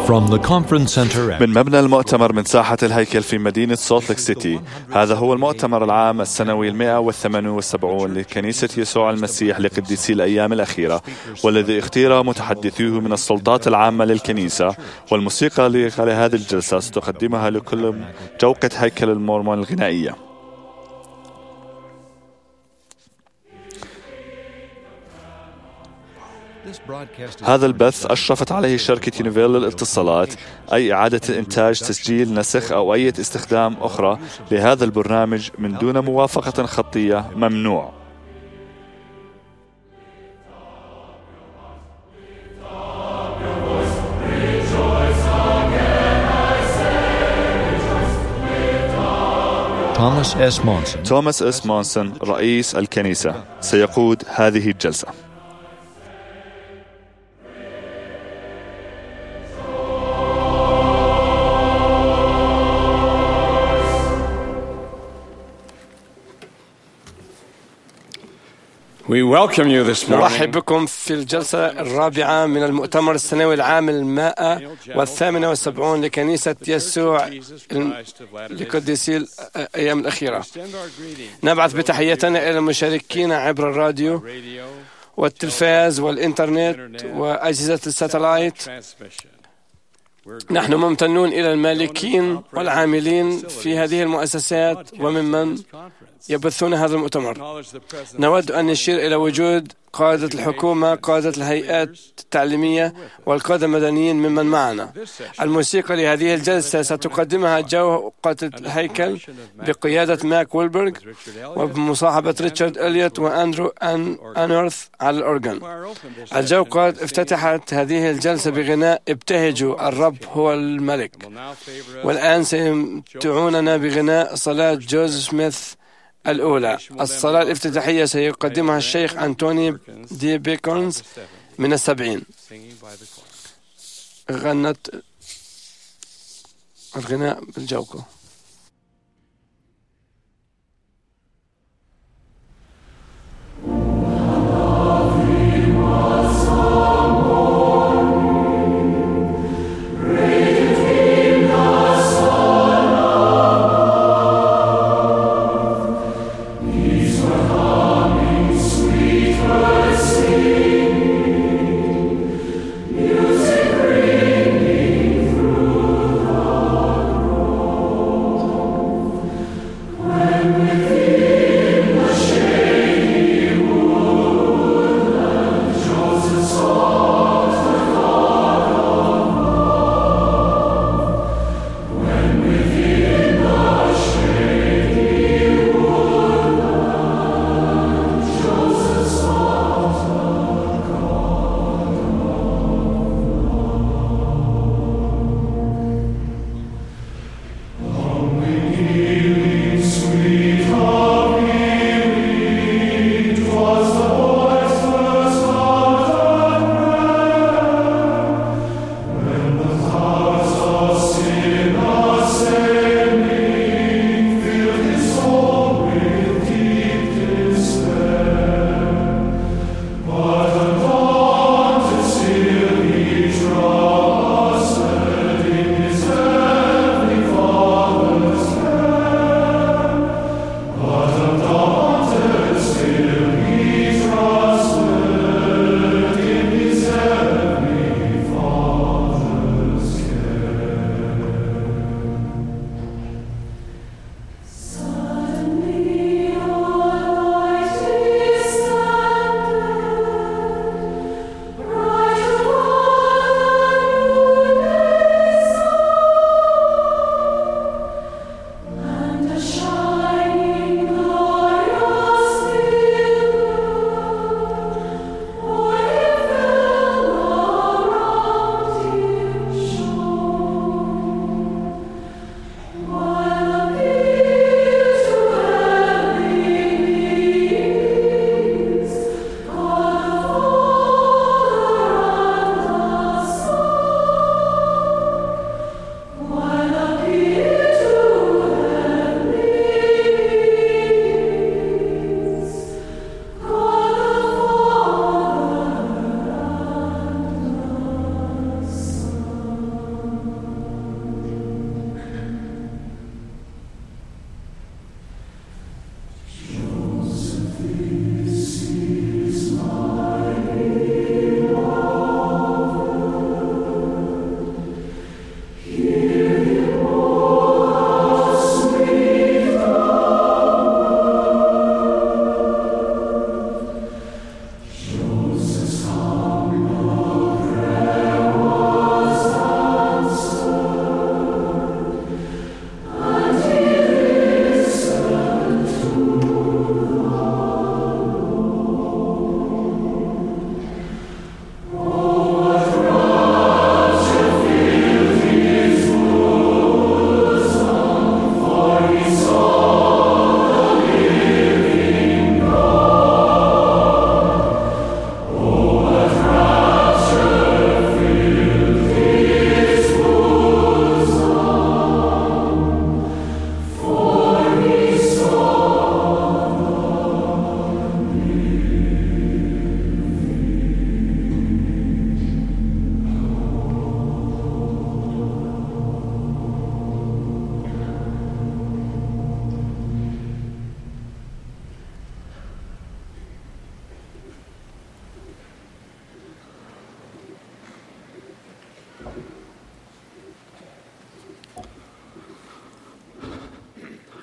From the conference center من مبنى المؤتمر من ساحة الهيكل في مدينة سولت ليك سيتي، هذا هو المؤتمر العام السنوي 178 لكنيسة يسوع المسيح لقديسي الأيام الأخيرة، والذي اختير متحدثوه من السلطات العامة للكنيسة. والموسيقى لهذه الجلسة ستقدمها لكل جوقة هيكل المورمون الغنائية. هذا البث أشرفت عليه شركة نيفيل للاتصالات. أي إعادة إنتاج، تسجيل، نسخ أو أي استخدام أخرى لهذا البرنامج من دون موافقة خطية ممنوع. توماس إس مونسون رئيس الكنيسة سيقود هذه الجلسة. نرحب بكم في الجلسة الرابعة من المؤتمر السنوي العام 178 لكنيسة يسوع لقديسي الأيام الأخيرة. نبعث بتحياتنا إلى المشاركين عبر الراديو والتلفاز والإنترنت وأجهزة الساتلايت. نحن ممتنون إلى المالكين والعاملين في هذه المؤسسات وممن يبثون هذا المؤتمر. نود أن نشير إلى وجود قادة الحكومة، قادة الهيئات التعليمية والقادة المدنيين ممن معنا. الموسيقى لهذه الجلسة ستقدمها جوقة الهيكل بقيادة ماك ويلبرغ وبمصاحبة ريتشارد إليوت وأندرو أنورث على الأورغان. الجوقة افتتحت هذه الجلسة بغناء ابتهجوا الرب هو الملك، والآن سيمتعوننا بغناء صلاة جوزيف سميث الأولى. الصلاة الافتتاحية سيقدمها الشيخ أنتوني دي بيكونز من 70. غنت الغناء بالجوقة.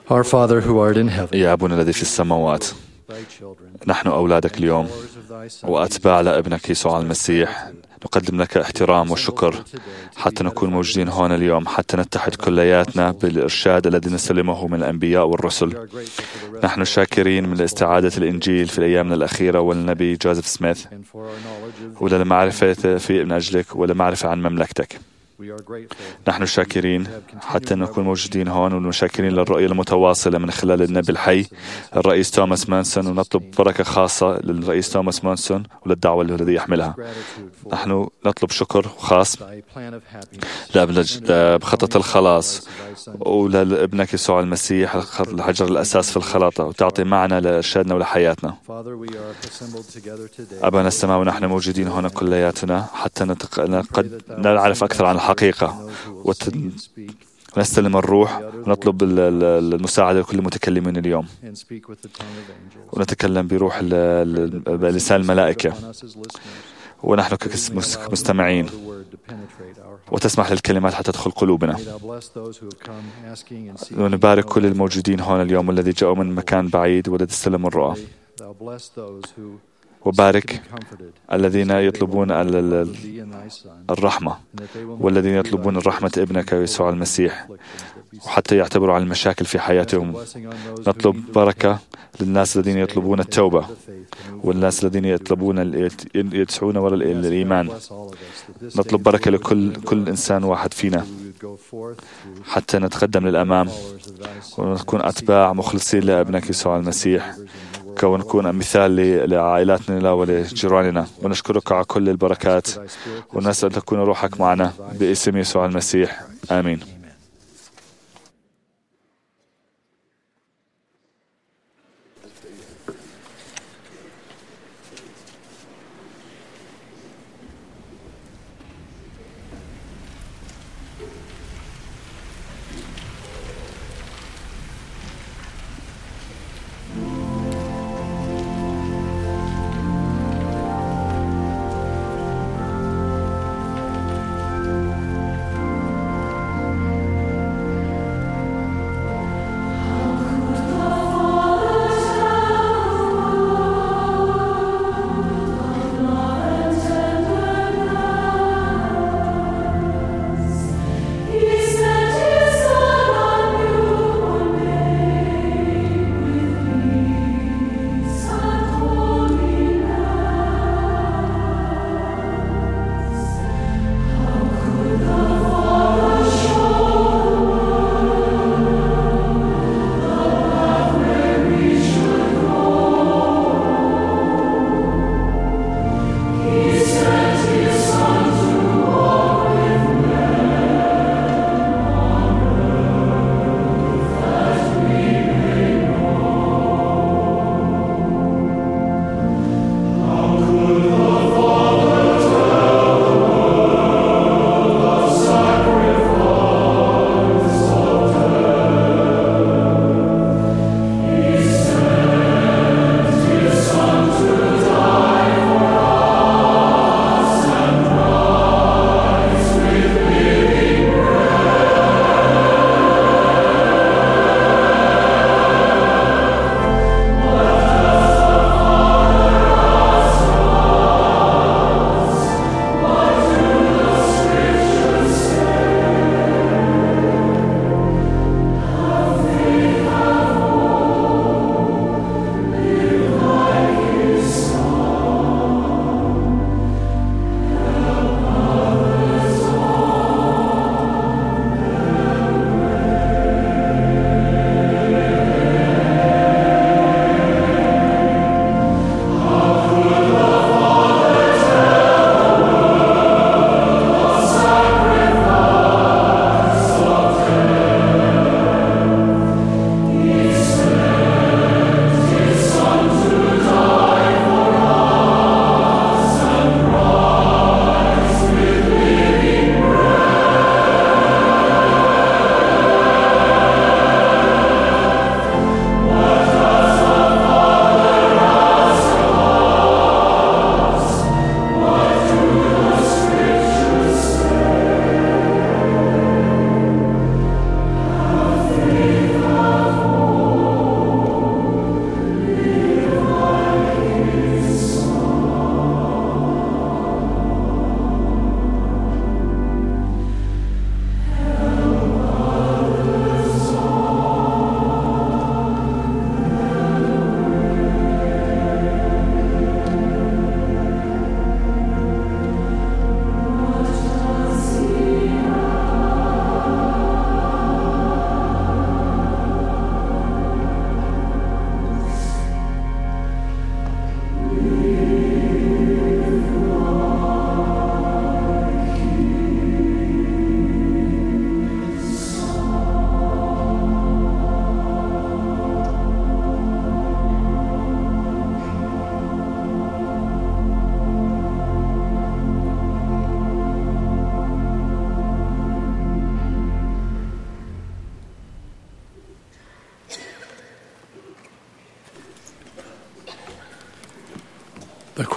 Our Father who art in heaven, يا أبونا الذي في السماوات، thy children, نحن أولادك اليوم followers of thy Son, وأتباع لابنك يسوع المسيح، نقدم لك احترام وشكر حتى نكون موجودين هون اليوم، حتى نتحد كلياتنا بالإرشاد الذي نسلمه من الأنبياء والرسل. نحن شاكرين من استعادة الإنجيل في الأيام الأخيرة والنبي جوزيف سميث، and for our knowledge of وللمعرفة في من أجلك ولمعرفة عن مملكتك. we are grateful. نحن شاكرين حتى نكون موجودين هون، وشاكرين للرؤية المتواصلة من خلال النبي الحي الرئيس توماس مانسون، ونطلب بركة خاصة للرئيس توماس مانسون وللدعوة الذي يحملها. Gratitude for نحن نطلب شكر خاص thy plan of happiness بخطة الخلاص ولابنك يسوع المسيح الحجر الأساس في الخلاطة، وتعطي معنا لإرشادنا ولحياتنا. Father, we are assembled together today أبانا السماء، ونحن موجودين هنا كلياتنا حتى نعرف أكثر عن الحقيقة ونستلم الروح، ونطلب المساعدة لكل المتكلمين اليوم، and speak with the tongue of angels ونتكلم بروح بلسان الملائكة، on us as listeners. ونحن كمستمعين، The word to penetrate our hearts. وتسمح للكلمات حتى تدخل قلوبنا. May thou bless those who have come asking and seeking. ونبارك كل الموجودين هون اليوم والذي جاءوا من مكان بعيد والذي استلموا الرؤى، Thou bless those who وبارك comforted الذين يطلبون thee and thy Son, الرحمة، and that they will والذين يطلبون رحمة ابنك يسوع المسيح، وحتى يعتبروا عن المشاكل في حياتهم. نطلب بركة للناس الذين يطلبون التوبة، والناس الذين يطلبون يدعون وراء الإيمان. نطلب بركة لكل إنسان واحد فينا حتى نتقدم للأمام ونكون أتباع مخلصين لابنك يسوع المسيح، ونكون مثال لعائلاتنا ولجيراننا. ونشكرك على كل البركات، ونسأل تكون روحك معنا باسم يسوع المسيح، آمين.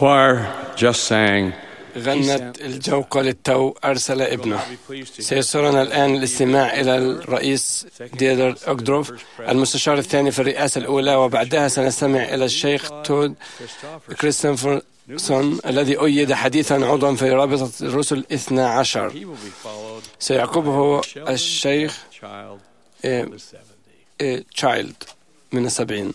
choir just sang, غنت الجوقة للتو أرسل ابنه. سيسرنا الآن الاستماع إلى الرئيس ديدر أغدروف المستشار الثاني في الرئاسة الأولى، وبعدها سنستمع إلى الشيخ تود كريستوفرسون الذي أيد حديثا عضوا في رابطة الرسل 12. سيعقبه الشيخ تشايلد من 70.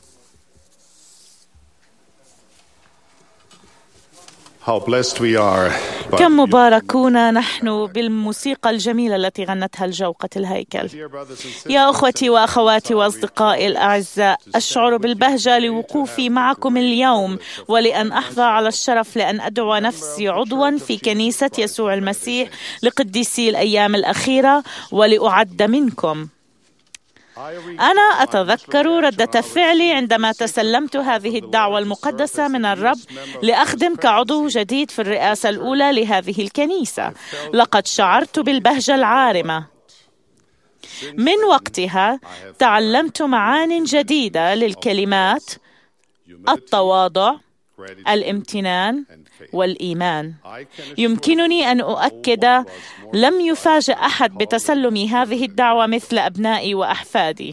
كم مباركون نحن بالموسيقى الجميلة التي غنتها الجوقة الهيكل. يا أخوتي وأخواتي وأصدقائي الأعزاء، أشعر بالبهجة لوقوفي معكم اليوم ولأن أحظى على الشرف لأن أدعو نفسي عضوا في كنيسة يسوع المسيح لقديسي الأيام الأخيرة ولأعد منكم. أنا أتذكر ردة فعلي عندما تسلمت هذه الدعوة المقدسة من الرب لأخدم كعضو جديد في الرئاسة الأولى لهذه الكنيسة. لقد شعرت بالبهجة العارمة. من وقتها تعلمت معان جديدة للكلمات: التواضع، الامتنان، والإيمان. يمكنني أن أؤكد لم يفاجأ أحد بتسلم هذه الدعوة مثل أبنائي وأحفادي.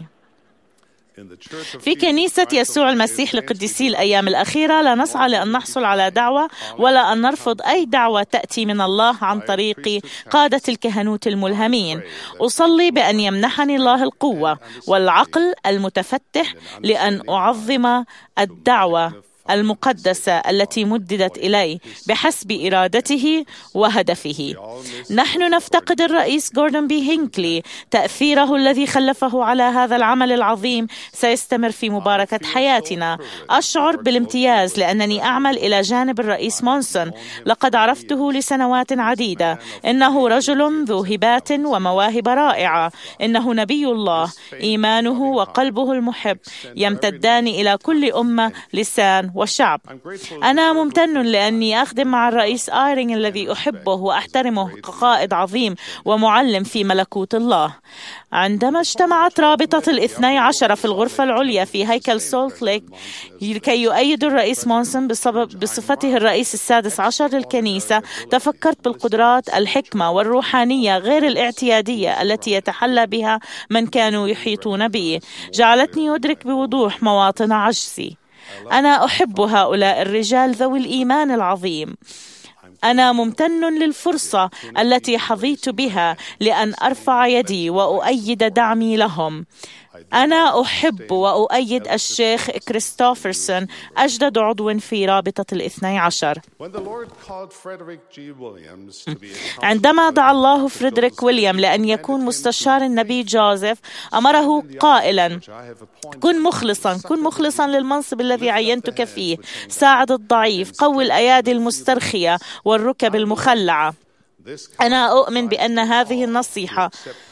في كنيسة يسوع المسيح لقديسي الأيام الأخيرة لا نسعى لأن نحصل على دعوة ولا أن نرفض أي دعوة تأتي من الله عن طريق قادة الكهنوت الملهمين. أصلي بأن يمنحني الله القوة والعقل المتفتح لأن أعظم الدعوة المقدسة التي مددت إلي بحسب إرادته وهدفه. نحن نفتقد الرئيس جوردن بي هينكلي. تأثيره الذي خلفه على هذا العمل العظيم سيستمر في مباركة حياتنا. أشعر بالامتياز لأنني أعمل إلى جانب الرئيس مونسون. لقد عرفته لسنوات عديدة. إنه رجل ذو هبات ومواهب رائعة. إنه نبي الله. إيمانه وقلبه المحب يمتدان إلى كل أمة، لسان والشعب. أنا ممتن لأني أخدم مع الرئيس آيرينغ الذي أحبه وأحترمه كقائد عظيم ومعلم في ملكوت الله. عندما اجتمعت رابطة 12 في الغرفة العليا في هيكل سولت ليك لكي يؤيد الرئيس مونسون بصفته الرئيس السادس عشر للكنيسة، تفكرت بالقدرات، الحكمة والروحانية غير الاعتيادية التي يتحلى بها من كانوا يحيطون بي. جعلتني أدرك بوضوح مواطن عجزي. أنا أحب هؤلاء الرجال ذوي الإيمان العظيم. أنا ممتن للفرصة التي حظيت بها لأن أرفع يدي وأؤيد دعمي لهم. أنا أحب وأؤيد الشيخ كريستوفرسون أجدد عضو في رابطة 12. عندما دعا الله فريدريك ويليام لأن يكون مستشار النبي جوزيف أمره قائلا: كن مخلصا للمنصب الذي عينتك فيه. ساعد الضعيف، قوي الأيادي المسترخية والركب المخلعة. أنا أؤمن بأن هذه النصيحة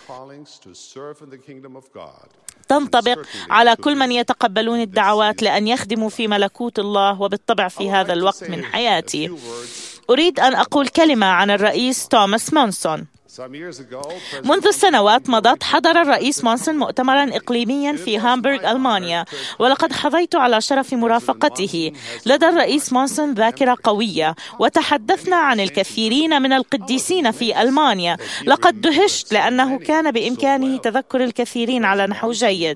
تنطبق على كل من يتقبلون الدعوات لأن يخدموا في ملكوت الله، وبالطبع في هذا الوقت من حياتي أريد أن أقول كلمة عن الرئيس توماس مونسون. منذ سنوات مضت حضر الرئيس مونسون مؤتمرا إقليميا في هامبورغ ألمانيا، ولقد حظيت على شرف مرافقته. لدى الرئيس مونسون ذاكرة قوية، وتحدثنا عن الكثيرين من القديسين في ألمانيا. لقد دهشت لأنه كان بإمكانه تذكر الكثيرين على نحو جيد.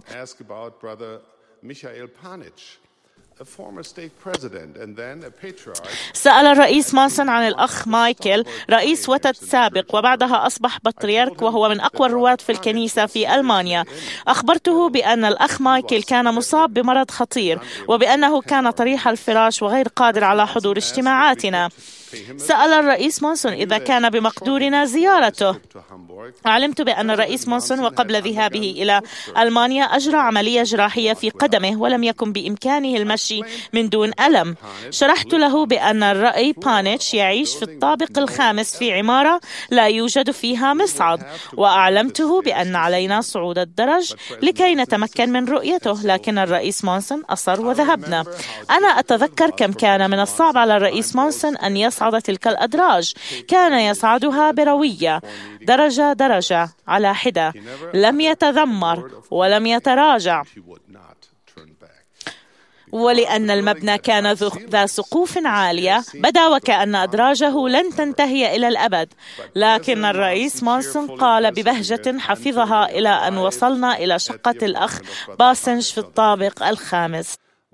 سأل الرئيس مونسون عن الأخ مايكل، رئيس وتد سابق وبعدها أصبح بطريرك وهو من أقوى الرواة في الكنيسة في ألمانيا. أخبرته بأن الأخ مايكل كان مصاب بمرض خطير وبأنه كان طريح الفراش وغير قادر على حضور اجتماعاتنا. سأل الرئيس مونسون إذا كان بمقدورنا زيارته. علمت بأن الرئيس مونسون وقبل ذهابه إلى ألمانيا أجرى عملية جراحية في قدمه ولم يكن بإمكانه المشي من دون ألم. شرحت له بأن الرأي بانيتش يعيش في الطابق الخامس في عمارة لا يوجد فيها مصعد، وأعلمته بأن علينا صعود الدرج لكي نتمكن من رؤيته، لكن الرئيس مونسون أصر وذهبنا. أنا أتذكر كم كان من الصعب على الرئيس مونسون أن يصعد تلك الأدراج. كان يصعدها بروية، درجة درجة على حدة، لم يتذمر ولم يتراجع. ولأن المبنى كان ذا سقوف عالية بدا وكأن أدراجه لن تنتهي إلى الأبد، لكن الرئيس مونسون قال ببهجة حفظها إلى أن وصلنا إلى شقة الأخ باسنج في الطابق الخامس.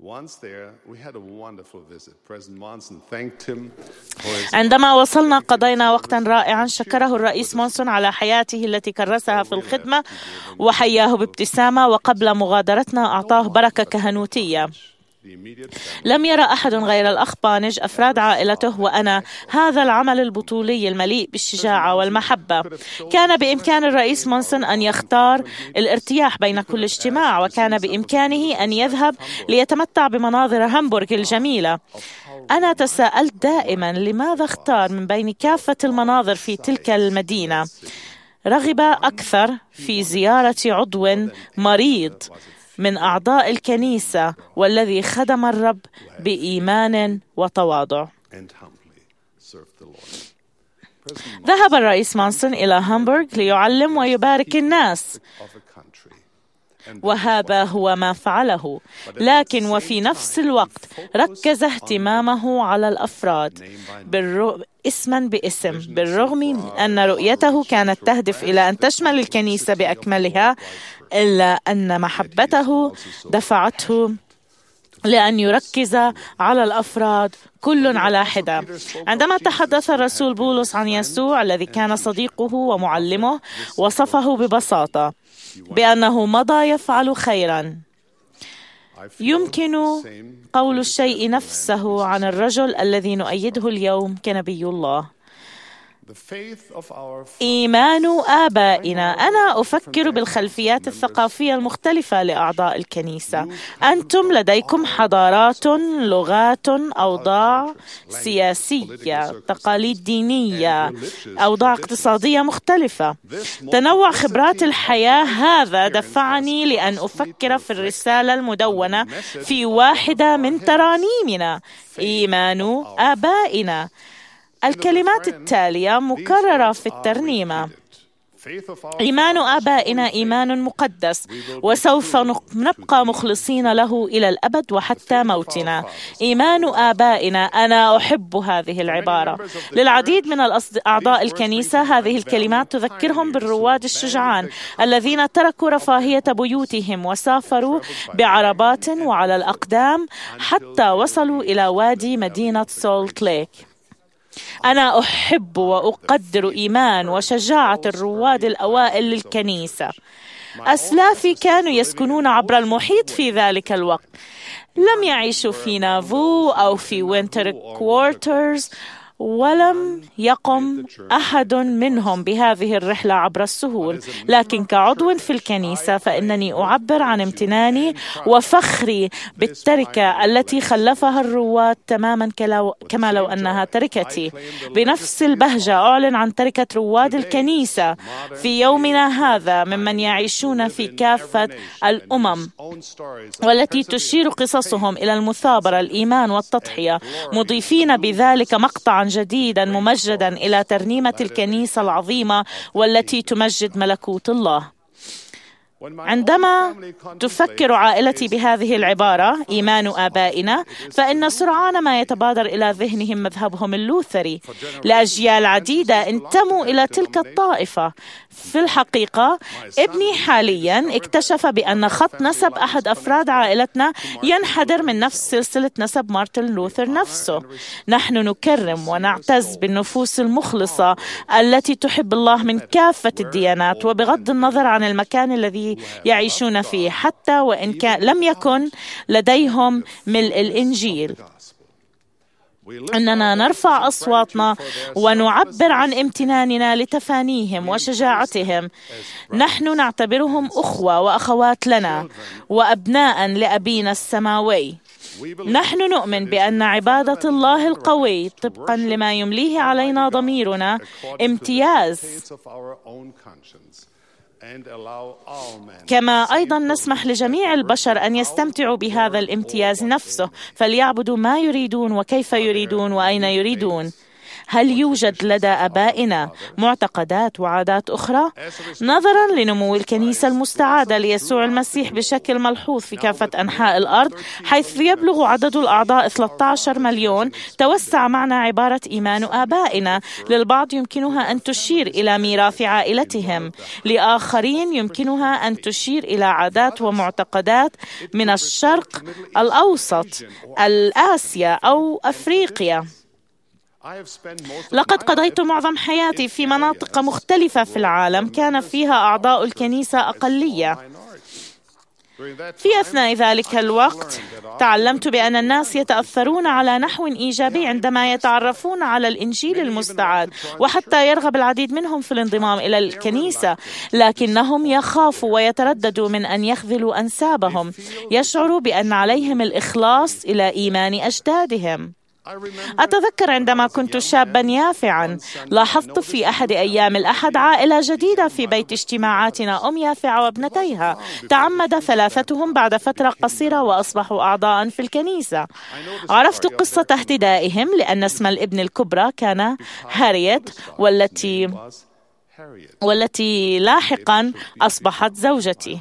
عندما وصلنا قضينا وقتا رائعا، شكره الرئيس مونسون على حياته التي كرسها في الخدمة وحياه بابتسامة، وقبل مغادرتنا أعطاه بركة كهنوتية. لم يرى أحد غير الأخ بانج، أفراد عائلته وأنا هذا العمل البطولي المليء بالشجاعة والمحبة. كان بإمكان الرئيس مونسون أن يختار الارتياح بين كل اجتماع، وكان بإمكانه أن يذهب ليتمتع بمناظر هامبورغ الجميلة. أنا تساءلت دائما لماذا اختار من بين كافة المناظر في تلك المدينة. رغب أكثر في زيارة عضو مريض من أعضاء الكنيسة والذي خدم الرب بإيمان وتواضع. ذهب الرئيس مونسون إلى هامبورغ ليعلم ويبارك الناس، وهذا هو ما فعله، لكن وفي نفس الوقت ركز اهتمامه على الأفراد اسما باسم، بالرغم من أن رؤيته كانت تهدف إلى أن تشمل الكنيسة بأكملها، إلا أن محبته دفعته لأن يركز على الأفراد كل على حدة. عندما تحدث الرسول بولس عن يسوع الذي كان صديقه ومعلمه، وصفه ببساطة بأنه مضى يفعل خيرا. يمكن قول الشيء نفسه عن الرجل الذي نؤيده اليوم كنبي الله. إيمان آبائنا. أنا أفكر بالخلفيات الثقافية المختلفة لأعضاء الكنيسة. أنتم لديكم حضارات، لغات، أوضاع سياسية، تقاليد دينية، أوضاع اقتصادية مختلفة. تنوع خبرات الحياة هذا دفعني لأن أفكر في الرسالة المدونة في واحدة من ترانيمنا، إيمان آبائنا. الكلمات التالية مكررة في الترنيمة: إيمان آبائنا إيمان مقدس، وسوف نبقى مخلصين له إلى الأبد وحتى موتنا. إيمان آبائنا. أنا أحب هذه العبارة. للعديد من أعضاء الكنيسة هذه الكلمات تذكرهم بالرواد الشجعان الذين تركوا رفاهية بيوتهم وسافروا بعربات وعلى الأقدام حتى وصلوا إلى وادي مدينة سولت ليك. أنا أحب وأقدر إيمان وشجاعة الرواد الأوائل للكنيسة. أسلافي كانوا يسكنون عبر المحيط في ذلك الوقت، لم يعيشوا في نافو أو في وينتر كوارترز، ولم يقم أحد منهم بهذه الرحلة عبر السهول. لكن كعضو في الكنيسة فإنني أعبر عن امتناني وفخري بالتركة التي خلفها الرواد تماما كما لو أنها تركتي. بنفس البهجة أعلن عن تركة رواد الكنيسة في يومنا هذا ممن يعيشون في كافة الأمم، والتي تشير قصصهم إلى المثابرة، الإيمان والتضحية، مضيفين بذلك مقطعا جديدا ممجدا إلى ترنيمة الكنيسة العظيمة والتي تمجد ملكوت الله. عندما تفكر عائلتي بهذه العبارة إيمان آبائنا، فإن سرعان ما يتبادر إلى ذهنهم مذهبهم اللوثري. لأجيال عديدة انتموا إلى تلك الطائفة. في الحقيقة ابني حاليا اكتشف بأن خط نسب أحد أفراد عائلتنا ينحدر من نفس سلسلة نسب مارتن لوثر نفسه. نحن نكرم ونعتز بالنفوس المخلصة التي تحب الله من كافة الديانات، وبغض النظر عن المكان الذي يعيشون فيه، حتى وإن لم يكن لديهم ملء الإنجيل. أننا نرفع أصواتنا ونعبر عن امتناننا لتفانيهم وشجاعتهم. نحن نعتبرهم أخوة وأخوات لنا وأبناء لأبينا السماوي. نحن نؤمن بأن عبادة الله القوي طبقا لما يمليه علينا ضميرنا امتياز، كما أيضا نسمح لجميع البشر أن يستمتعوا بهذا الامتياز نفسه، فليعبدوا ما يريدون وكيف يريدون وأين يريدون. هل يوجد لدى آبائنا معتقدات وعادات أخرى؟ نظرا لنمو الكنيسة المستعادة ليسوع المسيح بشكل ملحوظ في كافة أنحاء الأرض، حيث يبلغ عدد الأعضاء 13 مليون، توسع معنى عبارة إيمان آبائنا. للبعض يمكنها أن تشير إلى ميراث عائلتهم، لآخرين يمكنها أن تشير إلى عادات ومعتقدات من الشرق الأوسط، آسيا أو أفريقيا. لقد قضيت معظم حياتي في مناطق مختلفة في العالم كان فيها أعضاء الكنيسة أقلية. في أثناء ذلك الوقت تعلمت بأن الناس يتأثرون على نحو إيجابي عندما يتعرفون على الإنجيل المستعاد، وحتى يرغب العديد منهم في الانضمام إلى الكنيسة، لكنهم يخافوا ويترددوا من أن يخذلوا أنسابهم. يشعروا بأن عليهم الإخلاص إلى إيمان أجدادهم. أتذكر عندما كنت شابا يافعا، لاحظت في أحد أيام الأحد عائلة جديدة في بيت اجتماعاتنا، يافعة وابنتيها. تعمد ثلاثتهم بعد فترة قصيرة وأصبحوا أعضاء في الكنيسة. عرفت قصة اهتدائهم لأن اسم الابن الكبرى كان هاريت، والتي لاحقا أصبحت زوجتي.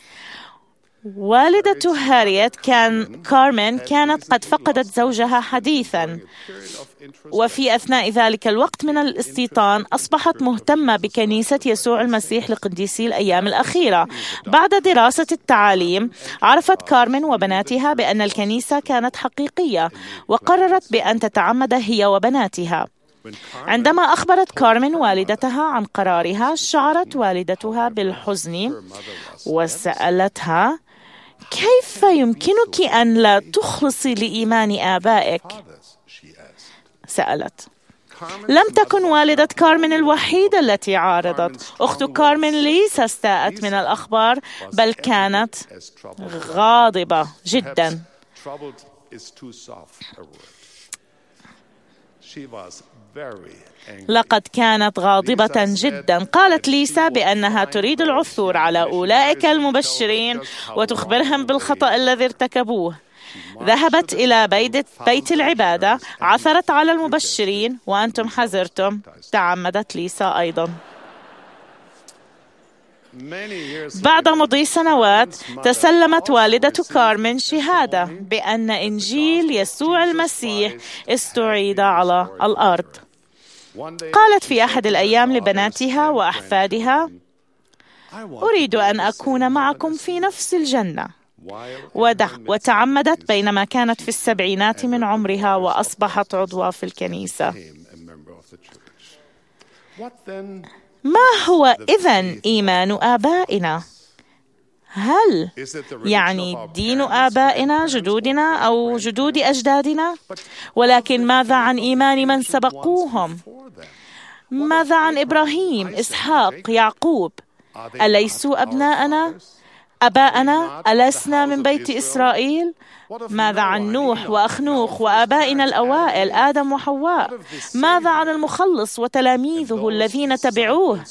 والدة هاريت كارمن كانت قد فقدت زوجها حديثا، وفي أثناء ذلك الوقت من الاستيطان أصبحت مهتمة بكنيسة يسوع المسيح لقديسي الأيام الأخيرة. بعد دراسة التعاليم عرفت كارمن وبناتها بأن الكنيسة كانت حقيقية، وقررت بأن تتعمد هي وبناتها. عندما أخبرت كارمن والدتها عن قرارها، شعرت والدتها بالحزن وسألتها: كيف يمكنك أن لا تخلصي لإيمان آبائك؟ سألت. لم تكن والدة كارمن الوحيدة التي عارضت. أخت كارمن ليست استاءت من الأخبار، بل كانت غاضبة جدا. لقد كانت غاضبة جدا. قالت ليسا بأنها تريد العثور على أولئك المبشرين وتخبرهم بالخطأ الذي ارتكبوه. ذهبت إلى بيت العبادة، عثرت على المبشرين، وأنتم حذرتم. تعمدت ليسا أيضا. بعد مضي سنوات تسلمت والدة كارمن شهادة بأن إنجيل يسوع المسيح استعيد على الأرض. قالت في أحد الأيام لبناتها وأحفادها: أريد أن أكون معكم في نفس الجنة. وتعمدت بينما كانت في السبعينات من عمرها، وأصبحت عضوة في الكنيسة. ما هو إذن إيمان آبائنا؟ هل يعني دين آبائنا جدودنا أو جدود أجدادنا؟ ولكن ماذا عن إيمان من سبقوهم؟ ماذا عن إبراهيم، إسحاق، يعقوب؟ أليسوا أباءنا؟ ألسنا من بيت إسرائيل؟ ماذا عن نوح وأخنوخ وآبائنا الأوائل آدم وحواء؟ ماذا عن المخلص وتلاميذه الذين تبعوه؟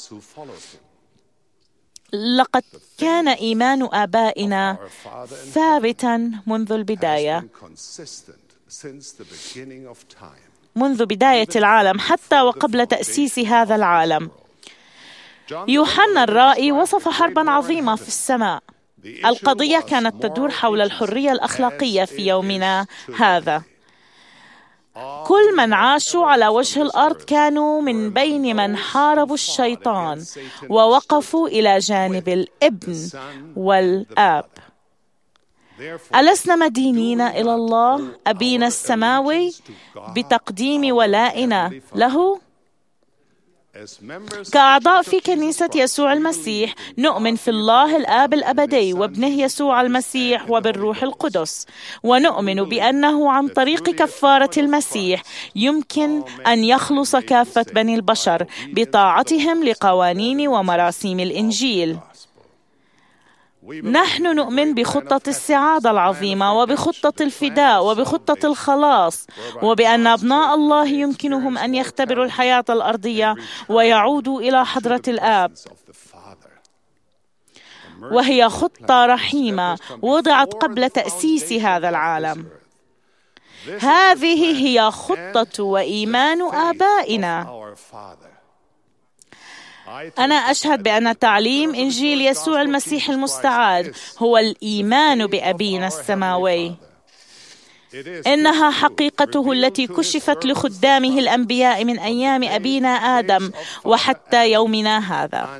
لقد كان إيمان آبائنا ثابتا منذ البداية، منذ بداية العالم، حتى وقبل تأسيس هذا العالم. يوحنا الرائي وصف حربا عظيمة في السماء. القضية كانت تدور حول الحرية الأخلاقية في يومنا هذا. كل من عاشوا على وجه الأرض كانوا من بين من حاربوا الشيطان ووقفوا إلى جانب الابن والآب. ألسنا مدينين إلى الله أبينا السماوي بتقديم ولائنا له؟ كأعضاء في كنيسة يسوع المسيح نؤمن في الله الآب الأبدي وابنه يسوع المسيح وبالروح القدس، ونؤمن بأنه عن طريق كفارة المسيح يمكن أن يخلص كافة بني البشر بطاعتهم لقوانين ومراسيم الإنجيل. نحن نؤمن بخطة السعادة العظيمة وبخطة الفداء وبخطة الخلاص، وبأن أبناء الله يمكنهم أن يختبروا الحياة الأرضية ويعودوا إلى حضرة الآب. وهي خطة رحيمة وضعت قبل تأسيس هذا العالم. هذه هي خطة وإيمان آبائنا. أنا أشهد بأن تعليم إنجيل يسوع المسيح المستعاد هو الإيمان بأبينا السماوي. إنها حقيقته التي كشفت لخدامه الأنبياء من أيام أبينا آدم وحتى يومنا هذا.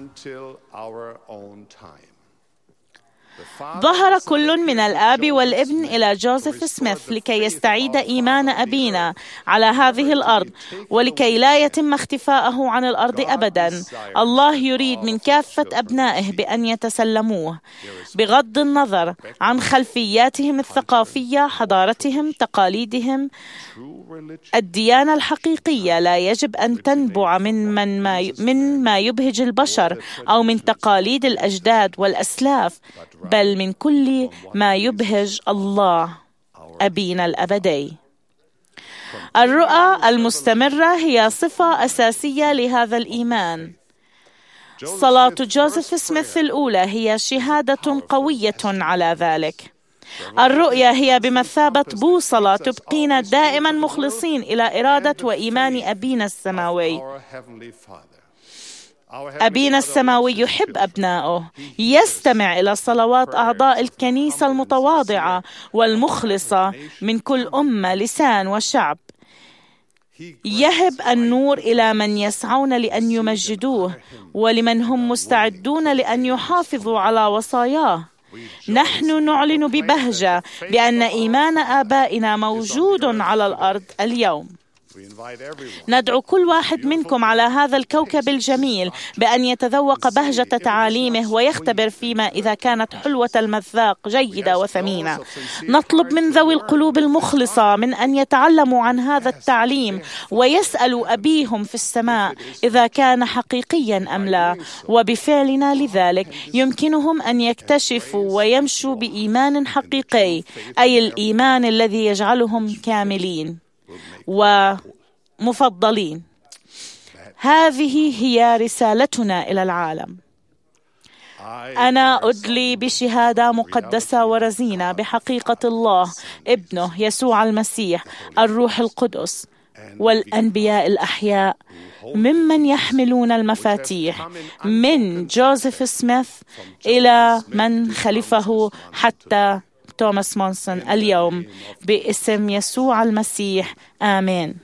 ظهر كل من الآب والابن إلى جوزيف سميث لكي يستعيد إيمان أبينا على هذه الأرض ولكي لا يتم اختفاءه عن الأرض أبدا. الله يريد من كافة أبنائه بأن يتسلموه بغض النظر عن خلفياتهم الثقافية، حضارتهم، تقاليدهم. الديانة الحقيقية لا يجب أن تنبع من ما يبهج البشر أو من تقاليد الأجداد والأسلاف، بل من كل ما يبهج الله أبينا الأبدي. الرؤى المستمرة هي صفة أساسية لهذا الإيمان. صلاة جوزيف سميث الأولى هي شهادة قوية على ذلك. الرؤيا هي بمثابة بوصلة تبقينا دائما مخلصين إلى إرادة وإيمان أبينا السماوي. أبينا السماوي يحب أبنائه، يستمع إلى صلوات أعضاء الكنيسة المتواضعة والمخلصة من كل أمة، لسان وشعب. يهب النور إلى من يسعون لأن يمجدوه ولمن هم مستعدون لأن يحافظوا على وصاياه. نحن نعلن ببهجة بأن إيمان آبائنا موجود على الأرض اليوم. ندعو كل واحد منكم على هذا الكوكب الجميل بأن يتذوق بهجة تعاليمه ويختبر فيما إذا كانت حلوة المذاق جيدة وثمينة. نطلب من ذوي القلوب المخلصة من أن يتعلموا عن هذا التعليم ويسألوا أبيهم في السماء إذا كان حقيقيا أم لا، وبفعلنا لذلك يمكنهم أن يكتشفوا ويمشوا بإيمان حقيقي، أي الإيمان الذي يجعلهم كاملين ومفضلين. هذه هي رسالتنا إلى العالم. أنا أدلي بشهادة مقدسة ورزينة بحقيقة الله، ابنه يسوع المسيح، الروح القدس والأنبياء الأحياء ممن يحملون المفاتيح من جوزيف سميث إلى من خلفه حتى توماس مونسون اليوم، باسم يسوع المسيح، آمين.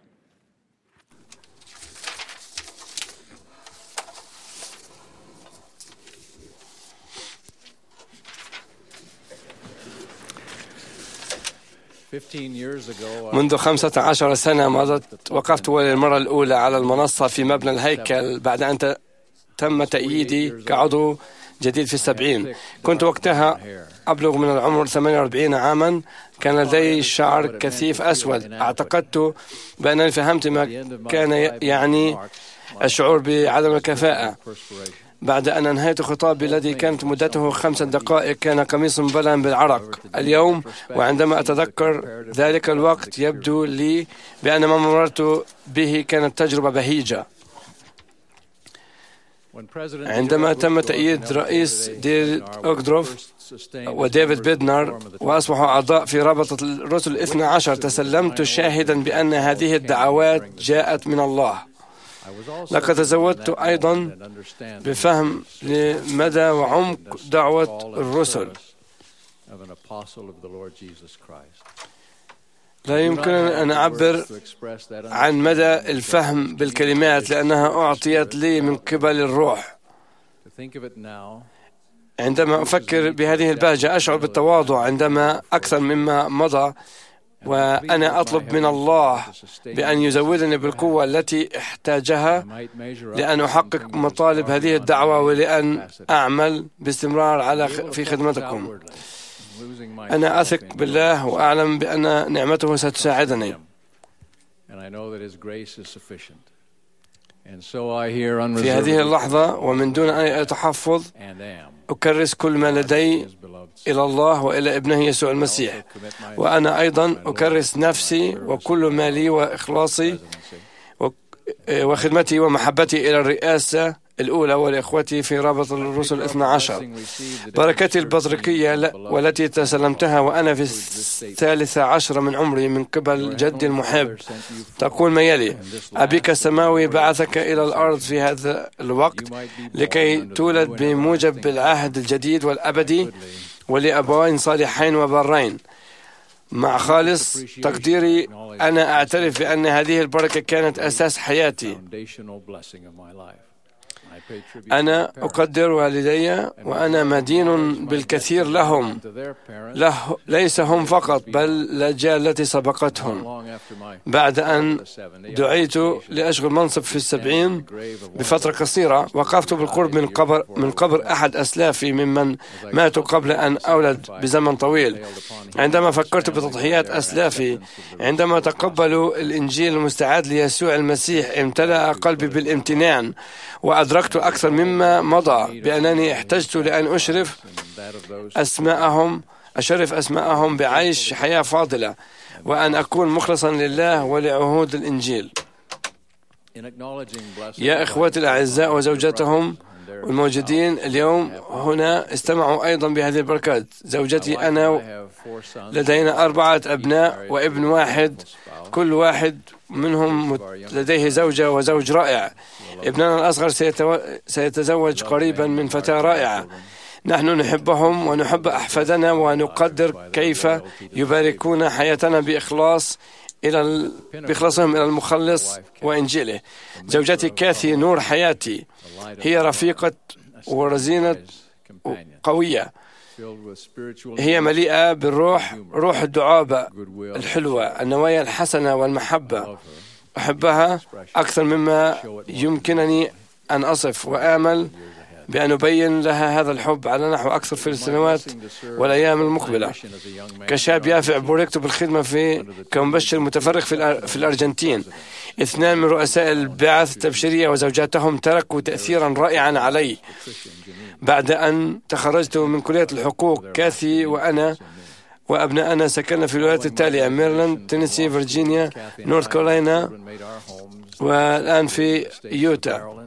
منذ 15 سنة مضت وقفت للمرة الأولى على المنصة في مبنى الهيكل بعد أن تم تأييدي كعضو جديد في 70. كنت وقتها أبلغ من العمر 48 عاما. كان لدي شعر كثيف أسود. اعتقدت بأنني فهمت ما كان يعني الشعور بعدم الكفاءة. بعد أن أنهيت خطابي الذي كانت مدته 5 دقائق كان قميص مبللا بالعرق. اليوم وعندما أتذكر ذلك الوقت يبدو لي بأن ما مررت به كانت تجربة بهيجة. عندما تم تأييد رئيس دير أوغدروف وديفيد بيدنر وأصبحوا أعضاء في رابطة الرسل 12، تسلمت شاهدا بأن هذه الدعوات جاءت من الله. لقد تزودت أيضا بفهم لمدى وعمق دعوة الرسل. لا يمكنني أن أعبر عن مدى الفهم بالكلمات لأنها أعطيت لي من قبل الروح. عندما أفكر بهذه البهجة أشعر بالتواضع عندما أكثر مما مضى وأنا أطلب من الله بأن يزودني بالقوة التي احتاجها لأن أحقق مطالب هذه الدعوة ولأن أعمل باستمرار في خدمتكم. أنا أثق بالله وأعلم بأن نعمته ستساعدني. في هذه اللحظة ومن دون أي تحفظ أكرس كل ما لدي إلى الله وإلى ابنه يسوع المسيح، وأنا أيضا أكرس نفسي وكل ما لي وإخلاصي وخدمتي ومحبتي إلى الرئاسة الأولى ولإخوتي في رابط الرسل 12. بركتي البطريقية والتي تسلمتها وأنا في 13 من عمري من قبل جدي المحب تقول ما يلي: أبيك السماوي بعثك إلى الأرض في هذا الوقت لكي تولد بموجب العهد الجديد والأبدي ولأبوين صالحين وبرين. مع خالص تقديري أنا أعترف بأن هذه البركة كانت أساس حياتي. أنا أقدر والدي وأنا مدين بالكثير لهم، ليس هم فقط بل الأجيال التي سبقتهم. بعد أن دعيت لأشغل منصب في 70 بفترة قصيرة، وقفت بالقرب من قبر أحد أسلافي ممن ماتوا قبل أن أولد بزمن طويل. عندما فكرت بتضحيات أسلافي عندما تقبلوا الإنجيل المستعد ليسوع المسيح، امتلأ قلبي بالامتنان، وأدركت أكثر مما مضى بأنني احتجت لأن أشرف أسماءهم بعيش حياة فاضلة، وأن أكون مخلصا لله ولعهود الإنجيل. يا إخوتي الأعزاء وزوجاتهم والموجودين اليوم هنا استمعوا أيضا بهذه البركات. زوجتي أنا لدينا 4 أبناء وابن واحد، كل واحد منهم لديه زوجة وزوج رائع. ابننا الأصغر سيتزوج قريبا من فتاة رائعة. نحن نحبهم ونحب أحفادنا ونقدر كيف يباركون حياتنا بإخلاصهم إلى المخلص وإنجيله. زوجتي كاثي نور حياتي، هي رفيقة ورزينة قوية، هي مليئة بالروح، روح الدعابة الحلوة، النوايا الحسنة والمحبة. أحبها أكثر مما يمكنني أن أصف، وآمل بأن أبين لها هذا الحب على نحو أكثر في السنوات والأيام المقبلة. كشاب يافع بوركت بالخدمة كمبشر متفرغ في الأرجنتين. 2 من رؤساء البعث التبشيرية وزوجاتهم تركوا تأثيرا رائعا علي. بعد أن تخرجت من كلية الحقوق، كاثي وأنا وأبناءنا سكننا في الولايات التالية: ميرلاند، تينيسي، فيرجينيا، نورث كارولاينا، والآن في يوتا.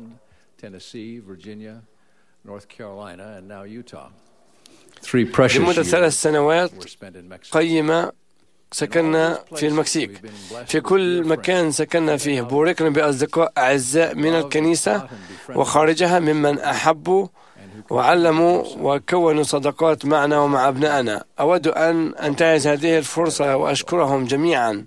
لمدة 3 سنوات قيمة سكننا في المكسيك. في كل مكان سكننا فيه بوركنا بأصدقاء أعزاء من الكنيسة وخارجها ممن أحبوا وعلموا وكونوا صداقات معنا ومع أبنائنا. أود أن أنتهز هذه الفرصة وأشكرهم جميعا.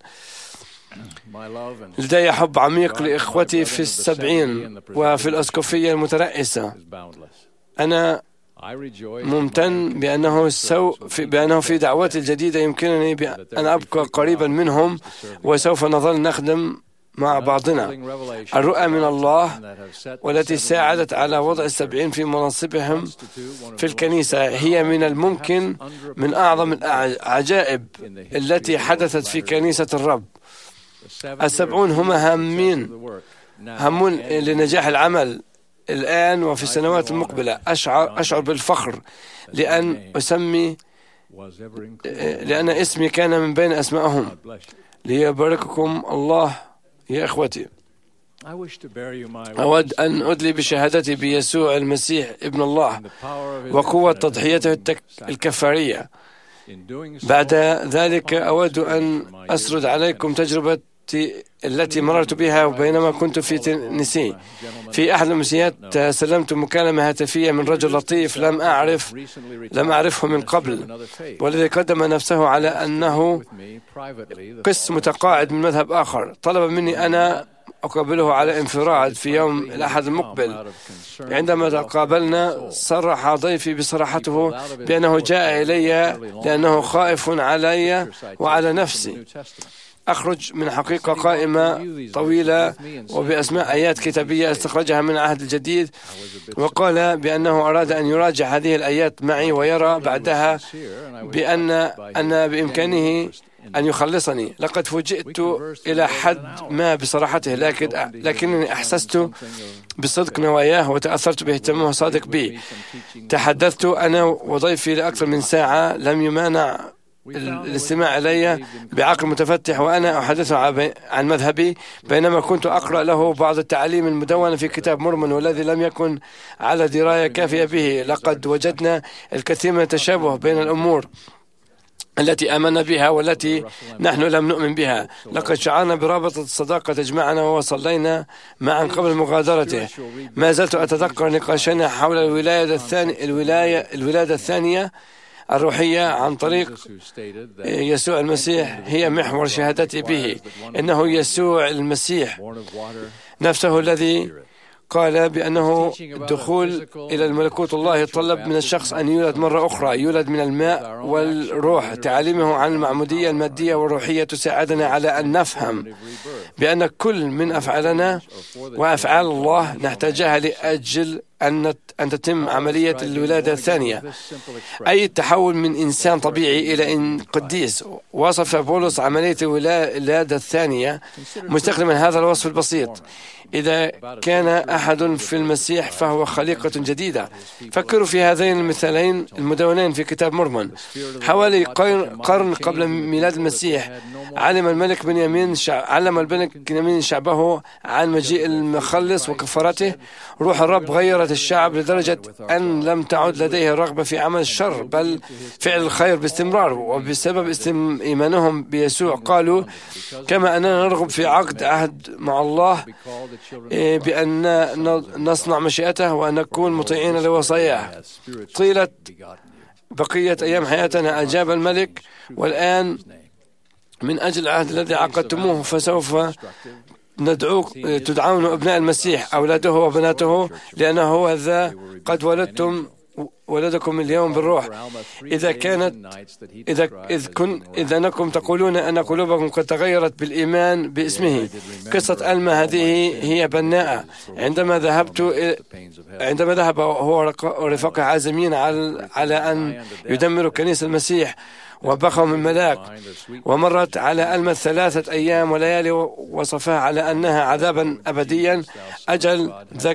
لدي حب عميق لإخوتي في 70 وفي الأسقفية المترأسة. أنا ممتن بأنه في دعوتي الجديدة يمكنني أن أبقى قريبا منهم، وسوف نظل نخدم مع بعضنا. الرؤى من الله والتي ساعدت على وضع 70 في مناصبهم في الكنيسة هي من الممكن من أعظم العجائب التي حدثت في كنيسة الرب. 70 هم هامون لنجاح العمل الآن وفي السنوات المقبلة. أشعر بالفخر لأن اسمي كان من بين أسمائهم. ليبارككم الله يا إخوتي. أود أن أدلي بشهادتي بيسوع المسيح ابن الله وقوة تضحيته الكفارية. بعد ذلك أود أن أسرد عليكم تجربتي التي مررت بها بينما كنت في تينيسي. في أحد الأمسيات سلمت مكالمة هاتفية من رجل لطيف لم أعرفه من قبل، والذي قدم نفسه على أنه قس متقاعد من مذهب آخر. طلب مني أنا أقابله على انفراد في يوم الأحد المقبل. عندما تقابلنا صرح ضيفي بصراحته بأنه جاء إلي لأنه خائف علي وعلى نفسي. أخرج من حقيقة قائمة طويلة وبأسماء آيات كتابية استخرجها من العهد الجديد، وقال بأنه أراد أن يراجع هذه الآيات معي ويرى بعدها أن بإمكانه أن يخلصني. لقد فوجئت إلى حد ما بصراحته، لكنني أحسست بصدق نواياه وتأثرت باهتمامه الصادق بي. تحدثت أنا وضيفي لأكثر من ساعة، لم يمانع الاستماع إلي بعقل متفتح وأنا أحدثه عن مذهبي، بينما كنت أقرأ له بعض التعاليم المدونة في كتاب مورمون والذي لم يكن على دراية كافية به. لقد وجدنا الكثير من التشابه بين الأمور التي آمنا بها والتي نحن لم نؤمن بها. لقد شعرنا برابطة الصداقة تجمعنا وصلينا معا قبل مغادرته. ما زلت أتذكر نقاشنا حول الولادة الثانية الروحية عن طريق يسوع المسيح هي محور شهادتي به. إنه يسوع المسيح نفسه الذي قال بأنه الدخول إلى الملكوت الله يتطلب من الشخص أن يولد مرة أخرى، يولد من الماء والروح. تعاليمه عن المعمودية المادية والروحية تساعدنا على أن نفهم بأن كل من أفعالنا وأفعال الله نحتاجها لأجل أن تتم عملية الولادة الثانية، أي التحول من إنسان طبيعي إلى قديس. وصف بولس عملية الولادة الثانية مستخدما هذا الوصف البسيط: إذا كان أحد في المسيح فهو خليقة جديدة. فكروا في هذين المثالين المدونين في كتاب مورمون. حوالي قرن قبل ميلاد المسيح علم الملك بنيامين شعبه عن مجيء المخلص وكفارته. روح الرب غيرت الشعب لدرجة أن لم تعد لديه رغبة في عمل الشر بل فعل الخير باستمرار. وبسبب إيمانهم بيسوع قالوا: كما أننا نرغب في عهد مع الله بأن نصنع مشيئته وأن نكون مطيعين لوصاياه طيلة بقية أيام حياتنا. أجاب الملك: والآن من أجل العهد الذي عقدتموه فسوف تدعون أبناء المسيح أولاده وبناته، لأنه هو ذا قد ولدكم اليوم بالروح. إذا أنكم تقولون أن قلوبكم قد تغيرت بالإيمان باسمه. قصة ألما هذه هي بناءة. عندما ذهب هو ورفقه عازمين على أن يدمروا كنيسة المسيح وبخوا من ملاك، ومرت على ألما 3 أيام وليالي وصفها على أنها عذابا أبديا. أجل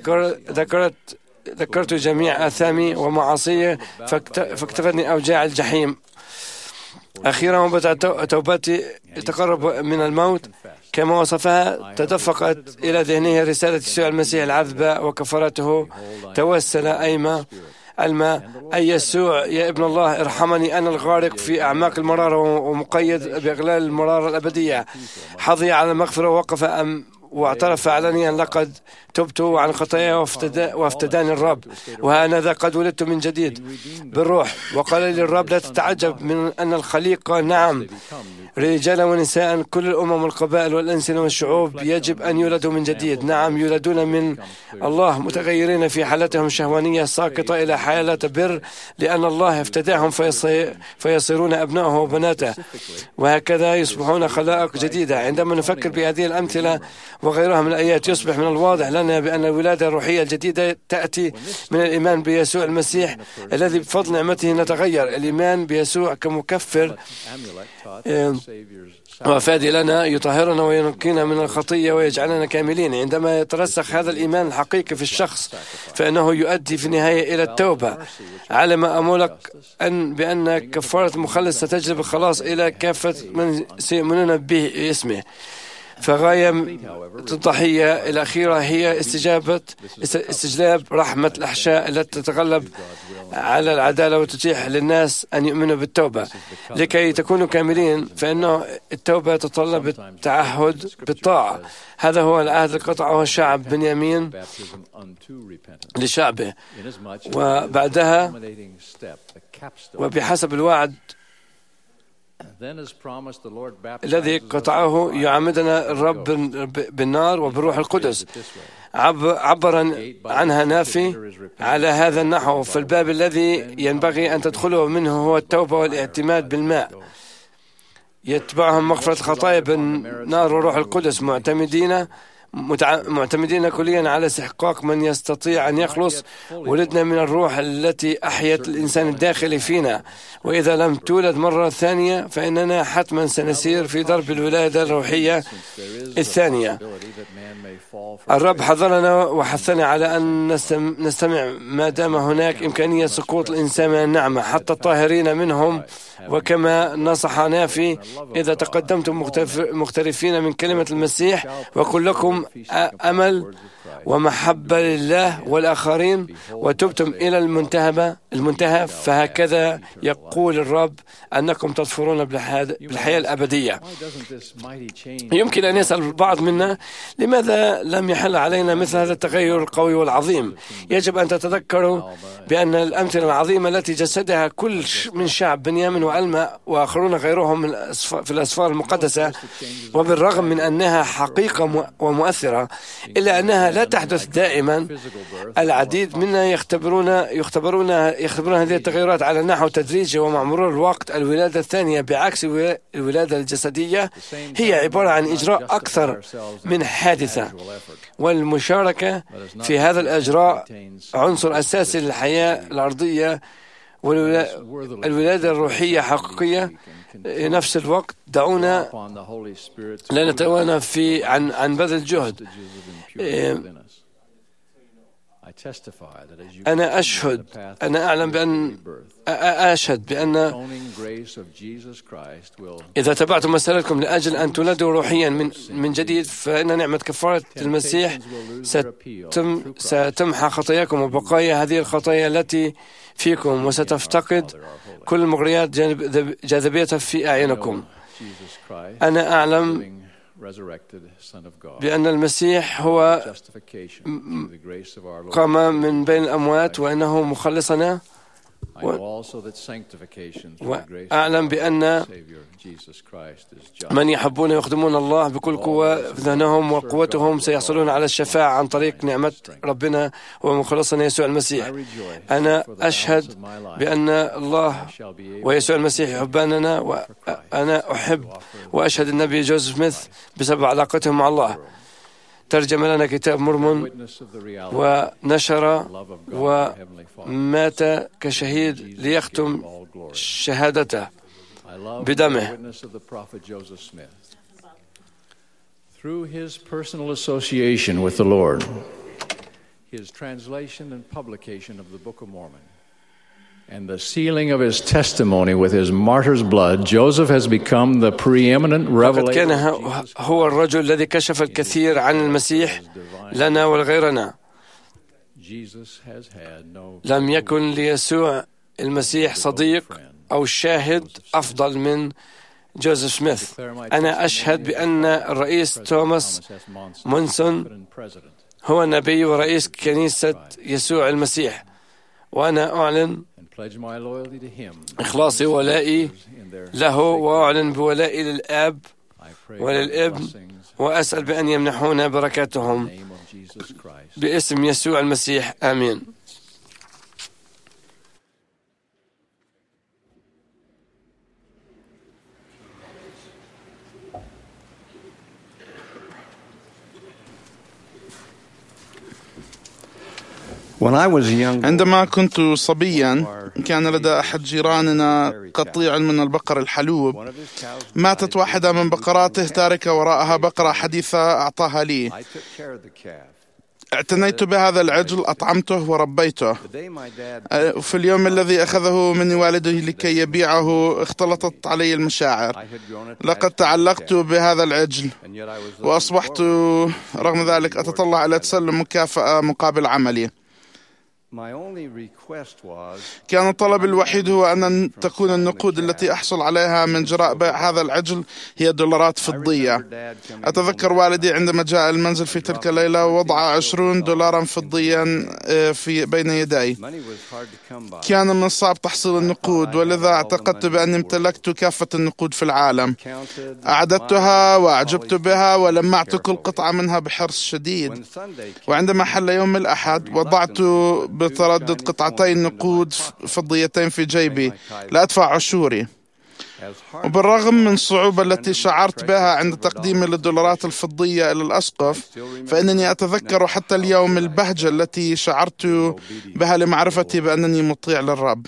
ذكرت جميع آثامي ومعاصي فاكتفتني أوجاع الجحيم. أخيرا بدأت توبتي تقرب من الموت كما وصفها. تدفقت إلى ذهنه رسالة يسوع المسيح العذبة وكفارته. توسل ألما: أي يسوع يا ابن الله ارحمني، أنا الغارق في أعماق المرارة ومقيد بأغلال المرارة الأبدية. حظي على المغفرة ووقف واعترف علنيا: لقد تبت عن خطاياي وافتداني الرب، وهانذا قد ولدت من جديد بالروح. وقال لي الرب: لا تتعجب من أن الخليقة، نعم رجالا ونساء، كل الأمم والقبائل والألسنة والشعوب يجب أن يولدوا من جديد. نعم يولدون من الله متغيرين في حالتهم الشهوانية ساقطة إلى حالة بر، لأن الله افتداهم فيصيرون أبنائه وبناته، وهكذا يصبحون خلائق جديدة. عندما نفكر بهذه الأمثلة وغيرها من الآيات يصبح من الواضح لنا بأن الولادة الروحية الجديدة تأتي من الإيمان بيسوع المسيح الذي بفضل نعمته نتغير. الإيمان بيسوع كمكفر وفادي لنا يطهرنا وينقينا من الخطية ويجعلنا كاملين. عندما يترسخ هذا الإيمان الحقيقي في الشخص فإنه يؤدي في النهاية إلى التوبة. علم أمولك بأن كفارة المخلص ستجلب الخلاص إلى كافة من سيؤمنون به اسمه. فغاية الضحية الأخيرة هي استجلاب رحمة الأحشاء التي تتغلب على العدالة وتتيح للناس أن يؤمنوا بالتوبة. لكي تكونوا كاملين فإنه التوبة تتطلب التعهد بالطاعة. هذا هو العهد الذي قطعه الشعب بنيامين لشعبه، وبعدها وبحسب الوعد الذي قطعه يعمدنا الرب بالنار وبالروح القدس. عبر عنها نافي على هذا النحو: فالباب الذي ينبغي أن تدخله منه هو التوبة والاعتماد بالماء، يتبعهم مغفرة الخطايا بالنار وروح القدس، معتمدين كليا على استحقاق من يستطيع أن يخلص. ولدنا من الروح التي أحيت الإنسان الداخلي فينا، وإذا لم تولد مرة ثانية فإننا حتما سنسير في درب الولادة الروحية الثانية. الرب حذرنا وحثنا على أن نستمع ما دام هناك إمكانية سقوط الإنسان من النعمة حتى الطاهرين منهم، وكما نصحنا فيه: إذا تقدمتم مختلفين من كلمة المسيح وكلكم أمل ومحبة لله والآخرين وتبتم إلى المنتهى، فهكذا يقول الرب أنكم تظفرون بالحياة الأبدية. يمكن أن يسأل البعض منا: لماذا لم يحل علينا مثل هذا التغير القوي والعظيم؟ يجب أن تتذكروا بأن الأمثلة العظيمة التي جسدها كل من شعب بنيامين وألما وآخرون غيرهم في الأسفار المقدسة، وبالرغم من أنها حقيقة ومؤثرة إلا أنها لا تحدث دائما. العديد منا يختبرون هذه التغيرات على نحو تدريجي ومع مرور الوقت. الولادة الثانية بعكس الولادة الجسدية هي عبارة عن إجراء أكثر من حادثة، والمشاركة في هذا الإجراء عنصر أساسي للحياة الأرضية. والولادة الروحية حقيقية نفس الوقت. دعونا لا نتوانى عن بذل جهد. أنا أشهد بأن إذا تبعتم مسألتكم لأجل أن تولدوا روحيا من جديد، فإن نعمة كفارة المسيح ستمحى خطاياكم وبقايا هذه الخطايا التي فيكم، وستفتقد كل مغريات جاذبيتها في أعينكم. أنا أعلم بأن المسيح هو قام من بين الأموات وأنه مخلصنا، وأعلم بأن من يحبون يخدمون الله بكل قوة ذهنهم وقوتهم سيحصلون على الشفاعة عن طريق نعمة ربنا ومخلصنا يسوع المسيح. أنا أشهد بأن الله ويسوع المسيح يحباننا، وأنا أحب وأشهد النبي جوزيف سميث بسبب علاقتهم مع الله. ترجم لنا كتاب مرمون ونشر ومات كشهيد ليختم شهادته بدمه. Through his personal association with the Lord, his translation and publication of the Book of Mormon, and the sealing of his testimony with his martyr's blood, Joseph has become the preeminent revelator. كان هو الرجل الذي كشف الكثير عن المسيح لنا ولغيرنا. لم يكن ليسوع المسيح صديق أو شاهد أفضل من جوزيف سميث. أنا أشهد بأن الرئيس توماس مونسون هو النبي ورئيس كنيسة يسوع المسيح، وأنا أعلن إخلاصي وولائي له، وأعلن بولائي للآب وللابن، وأسأل بأن يمنحونا بركاتهم باسم يسوع المسيح. آمين. عندما كنت صبيا كان لدى أحد جيراننا قطيع من البقر الحلوب. ماتت واحدة من بقراته تاركة وراءها بقرة حديثة أعطاها لي. اعتنيت بهذا العجل، أطعمته وربيته. في اليوم الذي أخذه مني والدي لكي يبيعه اختلطت علي المشاعر. لقد تعلقت بهذا العجل وأصبحت رغم ذلك أتطلع إلى تسلم مكافأة مقابل عملي. كان الطلب الوحيد هو أن تكون النقود التي أحصل عليها من جراء بيع هذا العجل هي دولارات فضية. أتذكر والدي عندما جاء المنزل في تلك الليلة ووضع 20 دولارا فضيا في بين يدي. كان من الصعب تحصيل النقود، ولذا اعتقدت بأني امتلكت كافة النقود في العالم. أعددتها وأعجبت بها ولمعت كل قطعة منها بحرص شديد. وعندما حل يوم الأحد وضعت بتردد قطعتين نقود فضيتين في جيبي لا أدفع عشوري. وبالرغم من الصعوبة التي شعرت بها عند تقديمي للدولارات الفضية إلى الأسقف، فإنني أتذكر حتى اليوم البهجة التي شعرت بها لمعرفتي بأنني مطيع للرب.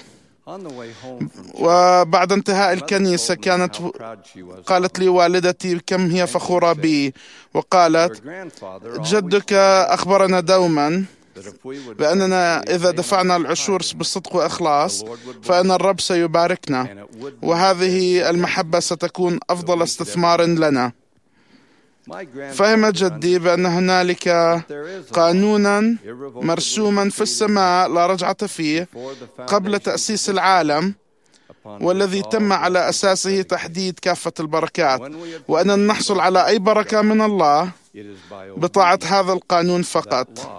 وبعد انتهاء الكنيسة قالت لي والدتي كم هي فخورة بي، وقالت: جدك أخبرنا دوما بأننا إذا دفعنا العشور بصدق وإخلاص فإن الرب سيباركنا، وهذه المحبة ستكون أفضل استثمار لنا. فهم جدي بأن هنالك قانونا مرسوما في السماء لا رجعة فيه قبل تأسيس العالم، والذي تم على أساسه تحديد كافة البركات، وأننا نحصل على أي بركة من الله بطاعة هذا القانون فقط.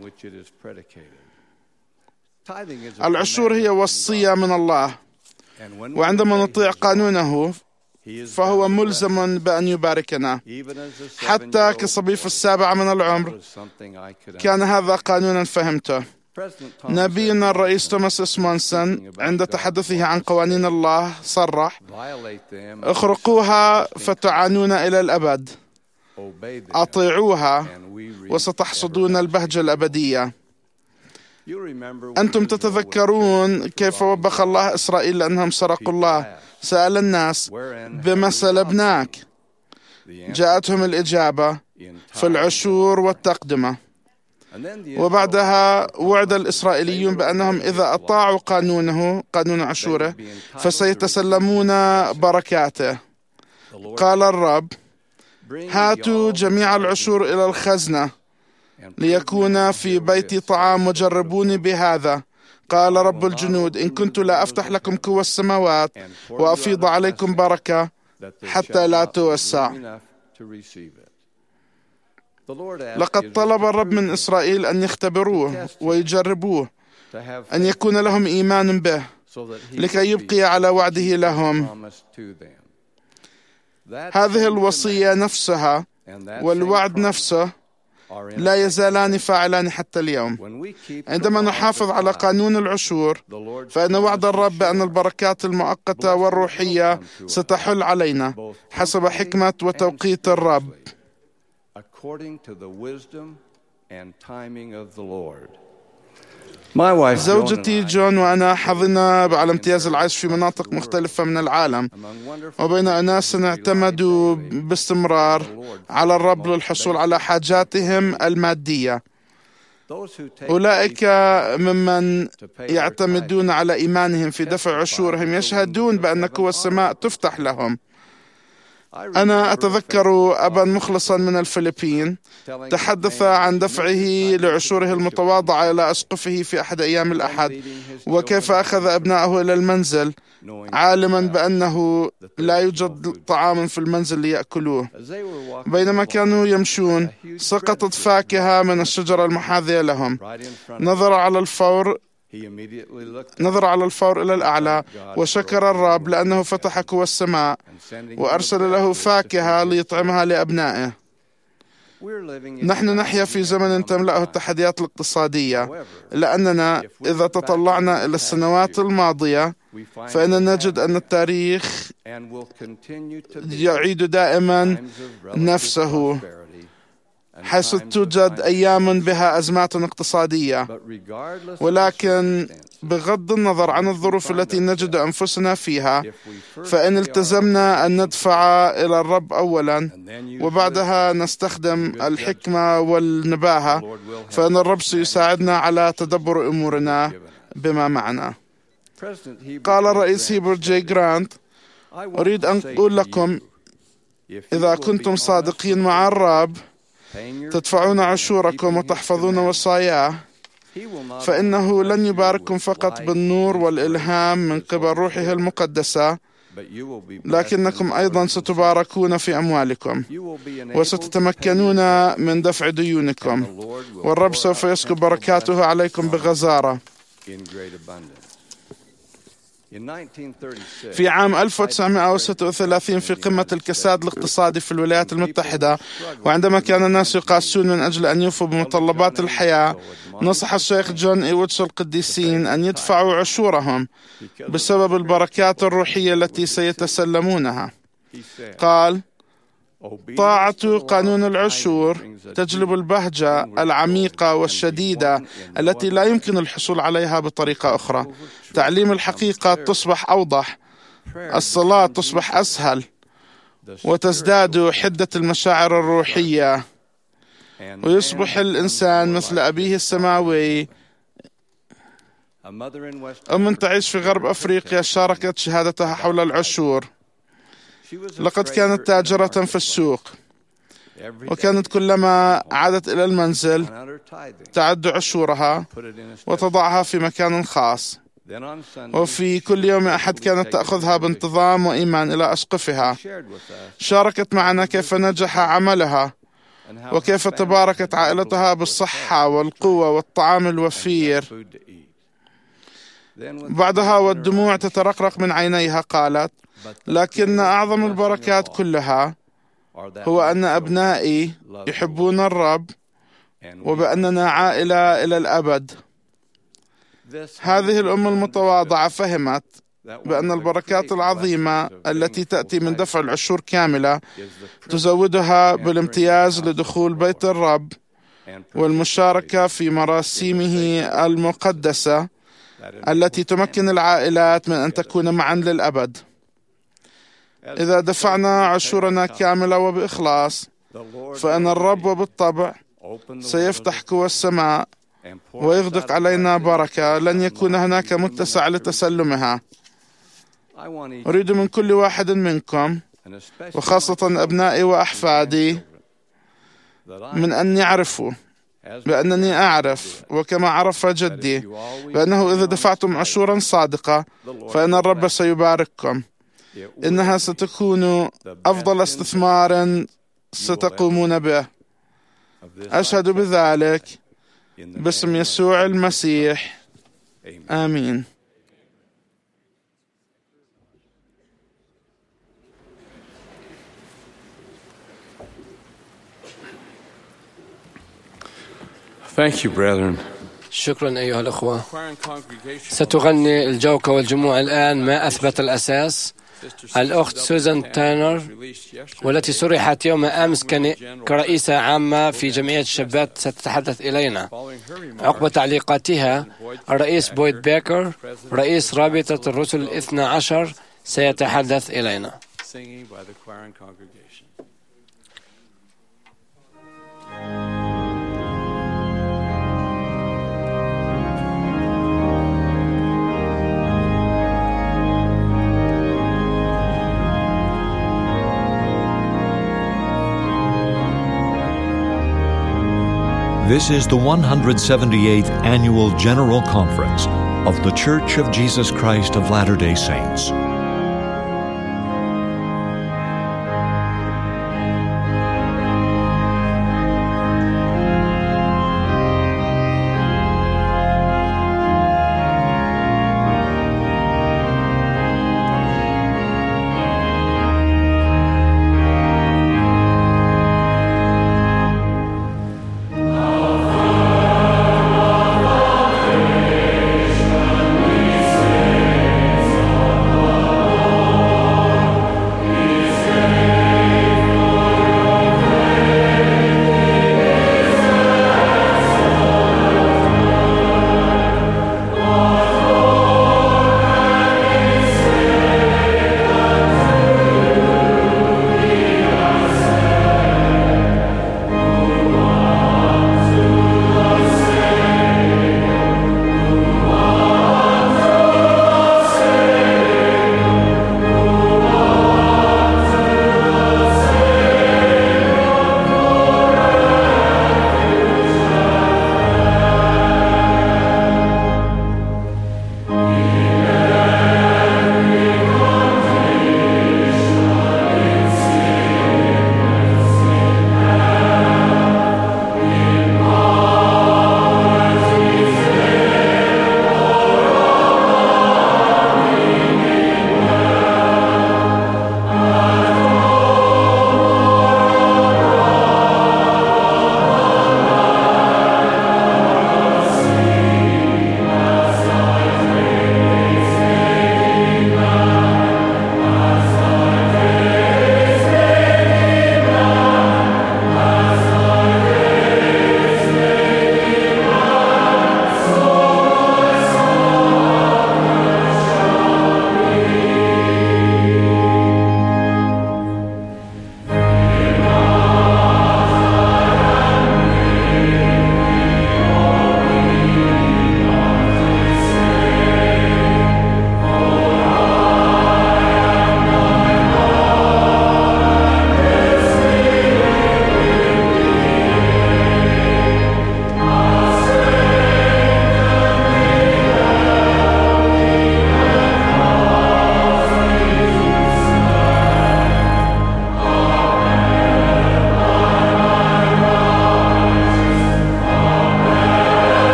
العشور هي وصية من الله، وعندما نطيع قانونه فهو ملزم بأن يباركنا. حتى كصبي في 7 من العمر كان هذا قانونا فهمته. نبينا الرئيس توماس اسمونسون عند تحدثه عن قوانين الله صرح: اخرقوها فتعانون إلى الأبد، أطيعوها وستحصدون البهجة الأبدية. أنتم تتذكرون كيف وبخ الله إسرائيل لأنهم سرقوا الله. سأل الناس: بما سلبناك؟ جاءتهم الإجابة: في العشور والتقدمة. وبعدها وعد الإسرائيليون بأنهم إذا أطاعوا قانونه، قانون عشوره، فسيتسلمون بركاته. قال الرب: هاتوا جميع العشور إلى الخزنة ليكون في بيتي طعام، وجربوني بهذا، قال رب الجنود، إن كنت لا أفتح لكم كوى السماوات وأفيض عليكم بركة حتى لا توسع. لقد طلب الرب من إسرائيل أن يختبروه ويجربوه، أن يكون لهم إيمان به لكي يبقي على وعده لهم. هذه الوصية نفسها والوعد نفسه لا يزالان فاعلان حتى اليوم. عندما نحافظ على قانون العشور فإن وعد الرب بأن البركات المؤقتة والروحية ستحل علينا حسب حكمة وتوقيت الرب. زوجتي جون وأنا حظنا على امتياز العيش في مناطق مختلفة من العالم، وبين أناس اعتمدوا باستمرار على الرب للحصول على حاجاتهم المادية. أولئك ممن يعتمدون على إيمانهم في دفع عشورهم يشهدون بأن كوى السماء تفتح لهم. أنا أتذكر أبا مخلصا من الفلبين تحدث عن دفعه لعشوره المتواضعة إلى أسقفه في أحد أيام الأحد، وكيف أخذ أبنائه إلى المنزل عالما بأنه لا يوجد طعام في المنزل ليأكلوه. بينما كانوا يمشون سقطت فاكهة من الشجرة المحاذية لهم. نظر على الفور إلى الأعلى وشكر الرب لأنه فتح كوى السماء وأرسل له فاكهة ليطعمها لأبنائه. نحن نحيا في زمن تملأه التحديات الاقتصادية، لأننا إذا تطلعنا إلى السنوات الماضية فإننا نجد أن التاريخ يعيد دائما نفسه، حيث توجد أيام بها أزمات اقتصادية، ولكن بغض النظر عن الظروف التي نجد أنفسنا فيها فإن التزمنا أن ندفع إلى الرب أولا وبعدها نستخدم الحكمة والنباهة، فإن الرب سيساعدنا على تدبر أمورنا بما معنا. قال الرئيس هيبرت جي جرانت: أريد أن أقول لكم إذا كنتم صادقين مع الرب تدفعون عشوركم وتحفظون وصاياه، فإنه لن يبارككم فقط بالنور والإلهام من قبل روحه المقدسة، لكنكم أيضا ستباركون في أموالكم وستتمكنون من دفع ديونكم، والرب سوف يسكب بركاته عليكم بغزارة. في عام 1936 في قمة الكساد الاقتصادي في الولايات المتحدة، وعندما كان الناس يقاسون من أجل أن يوفوا بمتطلبات الحياة، نصح الشيخ جون إيوتش القديسين أن يدفعوا عشورهم بسبب البركات الروحية التي سيتسلمونها. قال: طاعة قانون العشور تجلب البهجة العميقة والشديدة التي لا يمكن الحصول عليها بطريقة أخرى. تعليم الحقيقة تصبح أوضح، الصلاة تصبح أسهل، وتزداد حدة المشاعر الروحية، ويصبح الإنسان مثل أبيه السماوي. أم تعيش في غرب أفريقيا شاركت شهادتها حول العشور. لقد كانت تاجرة في السوق، وكانت كلما عادت إلى المنزل تعد عشورها وتضعها في مكان خاص، وفي كل يوم أحد كانت تأخذها بانتظام وإيمان إلى أسقفها. شاركت معنا كيف نجح عملها، وكيف تباركت عائلتها بالصحة والقوة والطعام الوفير. بعدها والدموع تترقرق من عينيها قالت: لكن أعظم البركات كلها هو أن أبنائي يحبون الرب، وبأننا عائلة إلى الأبد. هذه الأم المتواضعة فهمت بأن البركات العظيمة التي تأتي من دفع العشور كاملة تزودها بالامتياز لدخول بيت الرب والمشاركة في مراسيمه المقدسة التي تمكن العائلات من أن تكون معا للأبد. إذا دفعنا عشورنا كاملة وبإخلاص، فإن الرب وبالطبع سيفتح قوى السماء ويغدق علينا بركة لن يكون هناك متسع لتسلمها. أريد من كل واحد منكم، وخاصة أبنائي وأحفادي، من أن يعرفوا بأنني أعرف، وكما عرف جدي، بأنه إذا دفعتم عشورا صادقة فإن الرب سيبارككم. إنها ستكون أفضل استثمار ستقومون به. أشهد بذلك باسم يسوع المسيح، آمين. Thank you, brethren. شكرا أيها الأخوة. ستغني الجوكة والجموع الآن ما أثبت الأساس. الأخت سوزان تانر، والتي سرحت يوم أمس كرئيسة عامة في جمعية الشابات، ستتحدث إلينا. عقب تعليقاتها الرئيس بويد بيكر، رئيس رابطة الرسل الاثنى عشر، سيتحدث إلينا. This is the 178th Annual General Conference of The Church of Jesus Christ of Latter-day Saints.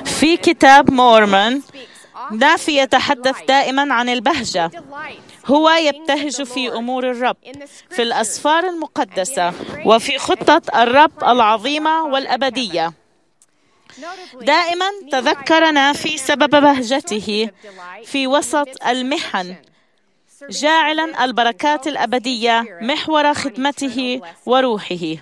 في كتاب مورمون نافي يتحدث دائما عن البهجة. هو يبتهج في أمور الرب، في الأسفار المقدسة، وفي خطة الرب العظيمة والأبدية. دائما تذكر نافي سبب بهجته في وسط المحن، جاعلا البركات الأبدية محور خدمته وروحه.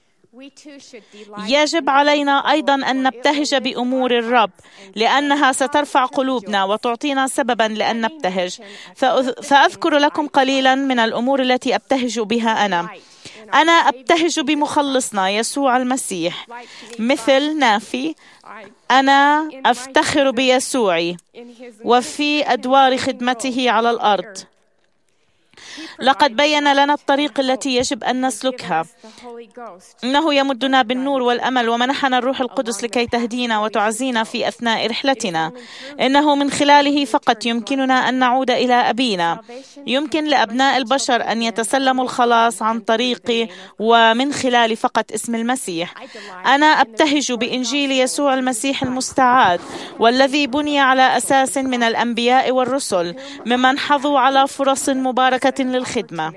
يجب علينا أيضا أن نبتهج بأمور الرب، لأنها سترفع قلوبنا وتعطينا سببا لأن نبتهج. فأذكر لكم قليلا من الأمور التي أبتهج بها أنا أبتهج بمخلصنا يسوع المسيح. مثل نافي، أنا أفتخر بيسوعي وفي أدوار خدمته على الأرض. لقد بيّن لنا الطريق التي يجب أن نسلكها. إنه يمدنا بالنور والأمل ومنحنا الروح القدس لكي تهدينا وتعزينا في أثناء رحلتنا. إنه من خلاله فقط يمكننا أن نعود إلى أبينا. يمكن لأبناء البشر أن يتسلموا الخلاص عن طريق ومن خلال فقط اسم المسيح. أنا أبتهج بإنجيل يسوع المسيح المستعاد، والذي بني على أساس من الأنبياء والرسل ممن حظوا على فرص مباركة للخدمة.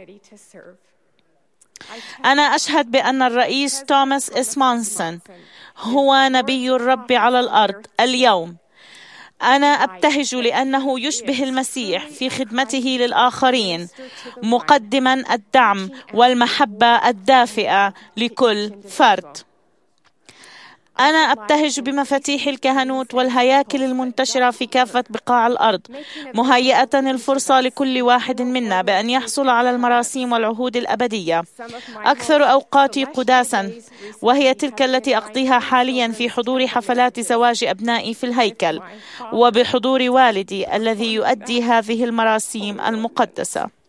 أنا أشهد بأن الرئيس توماس إسمانسون هو نبي الرب على الأرض اليوم. أنا أبتهج لأنه يشبه المسيح في خدمته للآخرين، مقدما الدعم والمحبة الدافئة لكل فرد. أنا أبتهج بمفاتيح الكهنوت والهياكل المنتشرة في كافة بقاع الأرض، مهيئة الفرصة لكل واحد منا بأن يحصل على المراسيم والعهود الأبدية. أكثر أوقاتي قداسا وهي تلك التي أقضيها حاليا في حضور حفلات زواج أبنائي في الهيكل، وبحضور والدي الذي يؤدي هذه المراسيم المقدسة.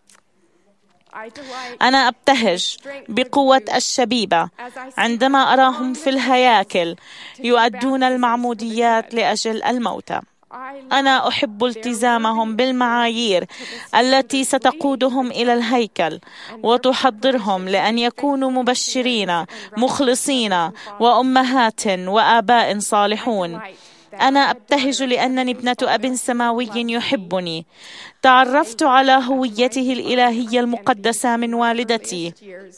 أنا أبتهج بقوة الشبيبة عندما أراهم في الهياكل يؤدون المعموديات لأجل الموتى. أنا أحب التزامهم بالمعايير التي ستقودهم إلى الهيكل وتحضرهم لأن يكونوا مبشرين مخلصين وأمهات وآباء صالحون. أنا أبتهج لأنني ابنة أب سماوي يحبني. تعرفت على هويته الإلهية المقدسة من والدتي.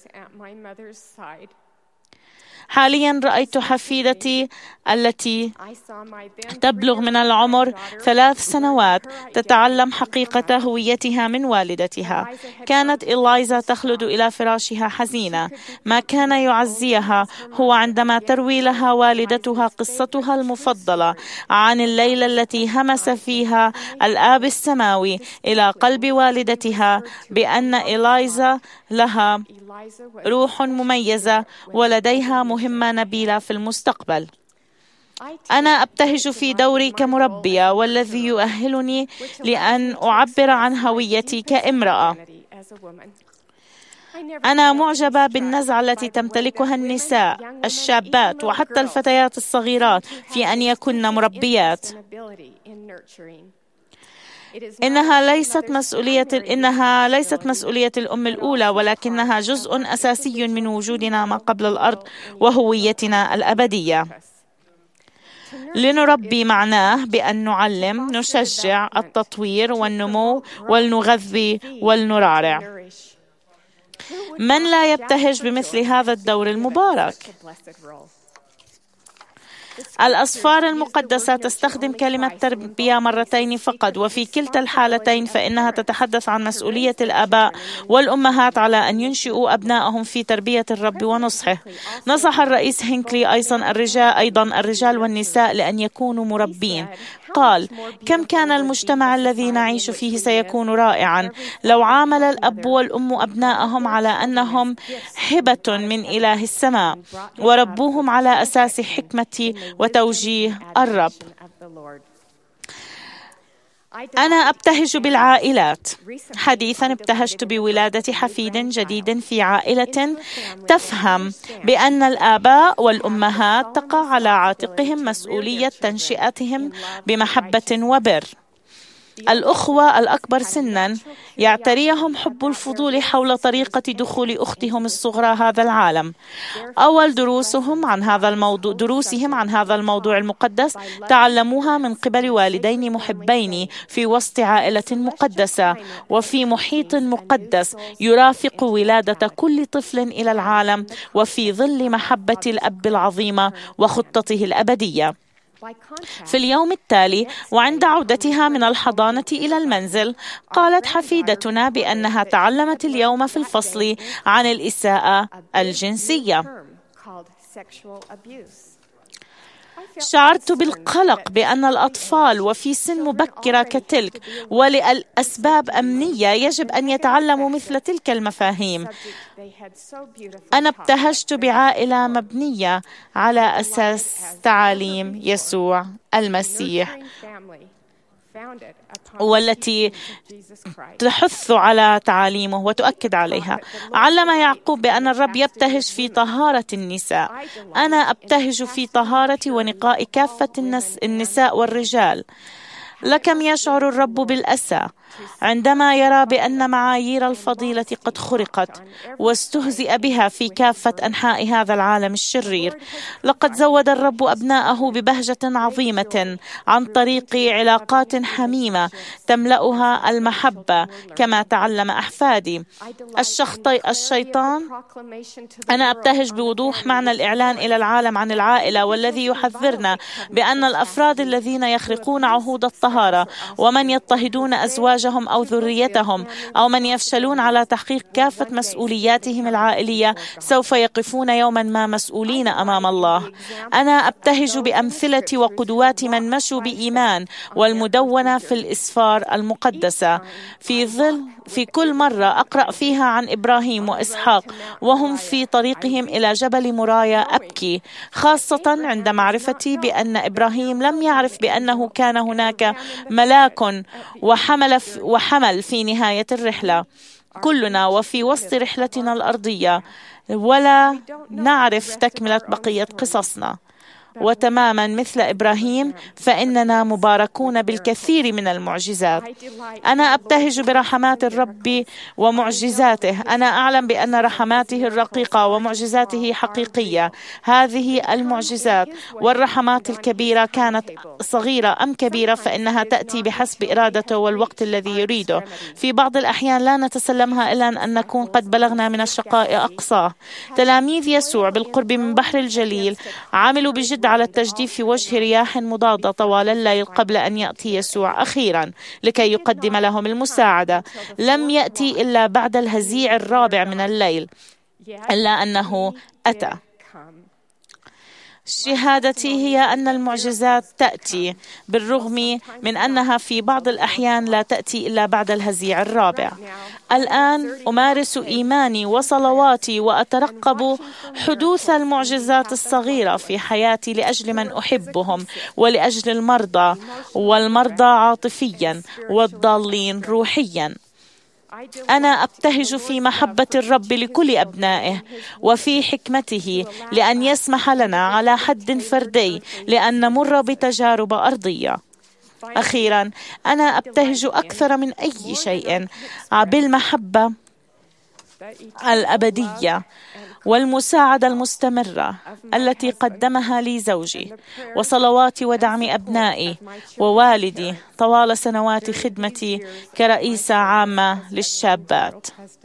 حاليا رأيت حفيدتي التي تبلغ من العمر 3 سنوات تتعلم حقيقة هويتها من والدتها. كانت إلايزا تخلد إلى فراشها حزينة. ما كان يعزيها هو عندما تروي لها والدتها قصتها المفضلة عن الليلة التي همس فيها الآب السماوي إلى قلب والدتها بأن إلايزا لها روح مميزة ولديها مهمة نبيلة في المستقبل. أنا أبتهج في دوري كمربية، والذي يؤهلني لأن أعبر عن هويتي كامرأة. أنا معجبة بالنزعة التي تمتلكها النساء الشابات وحتى الفتيات الصغيرات في أن يكن مربيات. إنها ليست مسؤولية الأم الأولى، ولكنها جزء أساسي من وجودنا ما قبل الأرض وهويتنا الأبدية. لنربي معناه بأن نعلم، نشجع التطوير والنمو ولنغذي ولنرعرع. من لا يبتهج بمثل هذا الدور المبارك؟ الأسفار المقدسة تستخدم كلمة تربية مرتين فقط، وفي كلتا الحالتين فإنها تتحدث عن مسؤولية الآباء والأمهات على أن ينشئوا أبنائهم في تربية الرب ونصحه. نصح الرئيس هنكلي أيضا الرجال والنساء لأن يكونوا مربين. قال: كم كان المجتمع الذي نعيش فيه سيكون رائعا لو عامل الأب والأم أبنائهم على أنهم هبة من إله السماء وربوهم على أساس حكمة وتوجيه الرب. أنا أبتهج بالعائلات. حديثا ابتهجت بولادة حفيد جديد في عائلة تفهم بأن الآباء والأمهات تقع على عاتقهم مسؤولية تنشئتهم بمحبة وبر. الأخوة الأكبر سناً يعتريهم حب الفضول حول طريقة دخول أختهم الصغرى هذا العالم. أول دروسهم عن هذا الموضوع المقدس تعلموها من قبل والدين محبين في وسط عائلة مقدسة وفي محيط مقدس يرافق ولادة كل طفل إلى العالم وفي ظل محبة الأب العظيمة وخطته الأبدية. في اليوم التالي وعند عودتها من الحضانة إلى المنزل قالت حفيدتنا بأنها تعلمت اليوم في الفصل عن الإساءة الجنسية. شعرت بالقلق بأن الأطفال وفي سن مبكرة كتلك ولأسباب أمنية يجب أن يتعلموا مثل تلك المفاهيم. أنا ابتهجت بعائلة مبنية على أساس تعاليم يسوع المسيح والتي تحث على تعاليمه وتؤكد عليها. علم يعقوب بأن الرب يبتهج في طهارة النساء. أنا أبتهج في طهارة ونقاء كافة النساء والرجال. لكم يشعر الرب بالأسى عندما يرى بأن معايير الفضيلة قد خرقت واستهزئ بها في كافة أنحاء هذا العالم الشرير. لقد زود الرب أبناءه ببهجة عظيمة عن طريق علاقات حميمة تملأها المحبة كما تعلم أحفادي. الشيطان أنا أبتهج بوضوح معنى الإعلان إلى العالم عن العائلة والذي يحذرنا بأن الأفراد الذين يخرقون عهود الطهارة ومن يضطهدون أزواجهم أو ذريتهم أو من يفشلون على تحقيق كافة مسؤولياتهم العائلية سوف يقفون يوما ما مسؤولين أمام الله. أنا أبتهج بأمثلة وقدوات من مشوا بإيمان والمدونة في الإسفار المقدسة. في كل مرة أقرأ فيها عن إبراهيم وإسحاق وهم في طريقهم إلى جبل مورايا أبكي، خاصة عند معرفتي بأن إبراهيم لم يعرف بأنه كان هناك ملاك وحمل في نهاية الرحلة. كلنا وفي وسط رحلتنا الأرضية ولا نعرف تكملة بقية قصصنا. وتماما مثل إبراهيم فإننا مباركون بالكثير من المعجزات. أنا أبتهج برحمات الرب ومعجزاته. أنا أعلم بأن رحماته الرقيقة ومعجزاته حقيقية. هذه المعجزات والرحمات الكبيرة كانت صغيرة أم كبيرة فإنها تأتي بحسب إرادته والوقت الذي يريده. في بعض الأحيان لا نتسلمها إلا أن نكون قد بلغنا من الشقاء أقصاه. تلاميذ يسوع بالقرب من بحر الجليل عملوا بجد على التجديف في وجه رياح مضادة طوال الليل قبل أن يأتي يسوع أخيرا لكي يقدم لهم المساعدة. لم يأتي إلا بعد الهزيع الرابع من الليل، إلا أنه أتى. شهادتي هي أن المعجزات تأتي بالرغم من أنها في بعض الأحيان لا تأتي إلا بعد الهزيع الرابع. الآن أمارس إيماني وصلواتي وأترقب حدوث المعجزات الصغيرة في حياتي لأجل من أحبهم ولأجل المرضى والمرضى عاطفيا والضالين روحيا. أنا أبتهج في محبة الرب لكل أبنائه وفي حكمته لأن يسمح لنا على حد فردي لأن نمر بتجارب أرضية. أخيرا أنا أبتهج أكثر من أي شيء بالمحبة الأبدية والمساعدة المستمرة التي قدمها لي زوجي وصلوات ودعم أبنائي ووالدي طوال سنوات خدمتي كرئيسة عامة للشابات.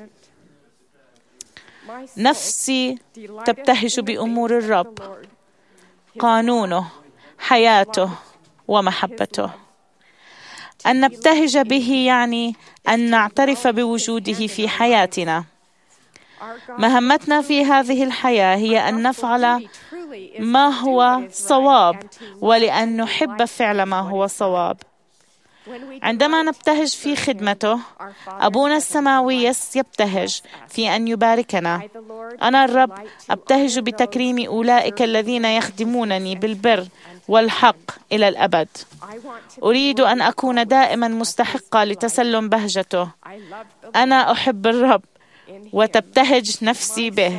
نفسي تبتهج بأمور الرب، قانونه، حياته ومحبته. أن نبتهج به يعني أن نعترف بوجوده في حياتنا. مهمتنا في هذه الحياة هي أن نفعل ما هو صواب ولأن نحب فعل ما هو صواب. عندما نبتهج في خدمته أبونا السماوي يبتهج في أن يباركنا. أنا الرب أبتهج بتكريم أولئك الذين يخدمونني بالبر والحق إلى الأبد. أريد أن أكون دائما مستحقة لتسلم بهجته. أنا أحب الرب وتبتهج نفسي به.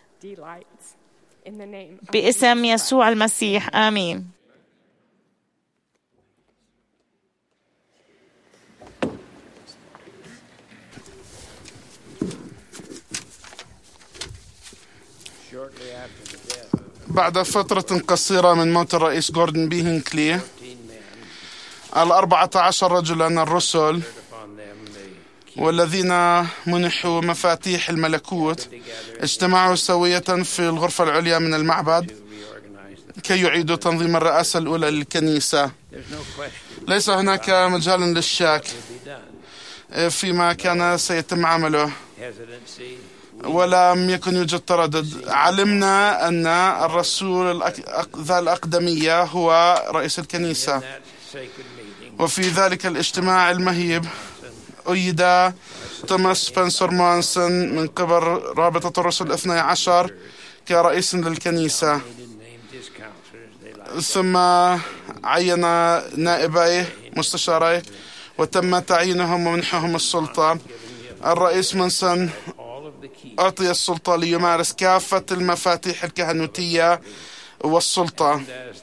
باسم يسوع المسيح آمين. بعد فترة قصيرة من موت الرئيس جوردن بي هينكلي، 14 رجلا الرسل والذين منحوا مفاتيح الملكوت اجتمعوا سوية في الغرفة العليا من المعبد كي يعيدوا تنظيم الرئاسة الأولى للكنيسة. ليس هناك مجال للشك فيما كان سيتم عمله، ولم يكن يوجد تردد. علمنا أن الرسول ذا الأقدمية هو رئيس الكنيسة، وفي ذلك الاجتماع المهيب أيد توماس سبنسر مونسون من قبل رابطة الرسل 12 كرئيس للكنيسة، ثم عين نائبيه مستشاريه وتم تعيينهم ومنحهم السلطة. الرئيس مونسون أعطي السلطة ليمارس كافة المفاتيح الكهنوتية والسلطة،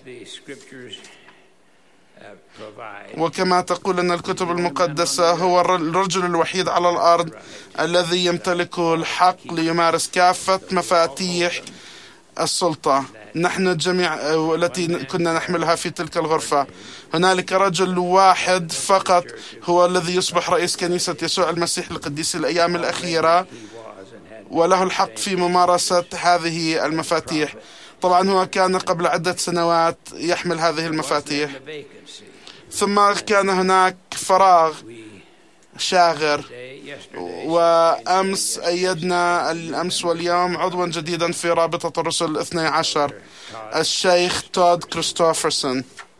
وكما تقول أن الكتب المقدسة هو الرجل الوحيد على الأرض الذي يمتلك الحق ليمارس كافة مفاتيح السلطة. نحن الجميع التي كنا نحملها في تلك الغرفة، هنالك رجل واحد فقط هو الذي يصبح رئيس كنيسة يسوع المسيح القديس الأيام الأخيرة، وله الحق في ممارسة هذه المفاتيح. طبعا هو كان قبل عدة سنوات يحمل هذه المفاتيح، ثم كان هناك فراغ شاغر، وأمس أيدنا الأمس واليوم عضوا جديدا في رابطة الرسل 12 الشيخ تود كريستوفرسون،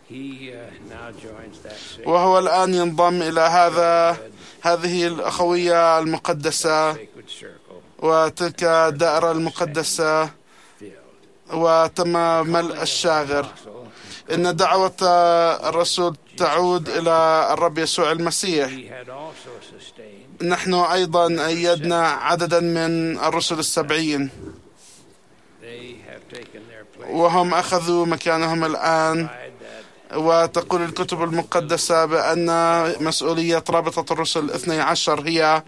وهو الآن ينضم إلى هذه الأخوية المقدسة وتلك الدائرة المقدسة، وتم ملء الشاغر. إن دعوة الرسول تعود إلى الرب يسوع المسيح. نحن أيضا أيدنا عددا من الرسل 70 وهم أخذوا مكانهم الآن، وتقول الكتب المقدسة بأن مسؤولية رابطة الرسل 12 هي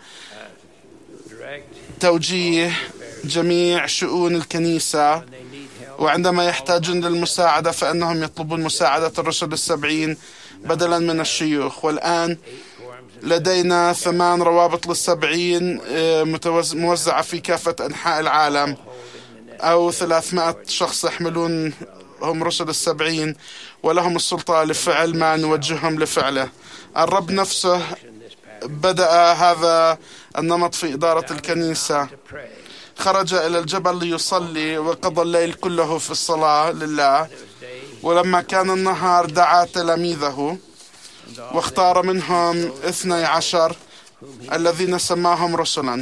توجيه جميع شؤون الكنيسة، وعندما يحتاجون للمساعدة فإنهم يطلبون مساعدة الرسل 70 بدلا من الشيوخ. والآن لدينا 8 روابط ل70 موزعة في كافة أنحاء العالم، أو 300 شخص يحملون هم رسل 70 ولهم السلطة لفعل ما نوجههم لفعله. الرب نفسه بدأ هذا النمط في إدارة الكنيسة، خرج إلى الجبل ليصلي وقضى الليل كله في الصلاة لله، ولما كان النهار دعا تلاميذه واختار منهم 12 الذين سماهم رسلا.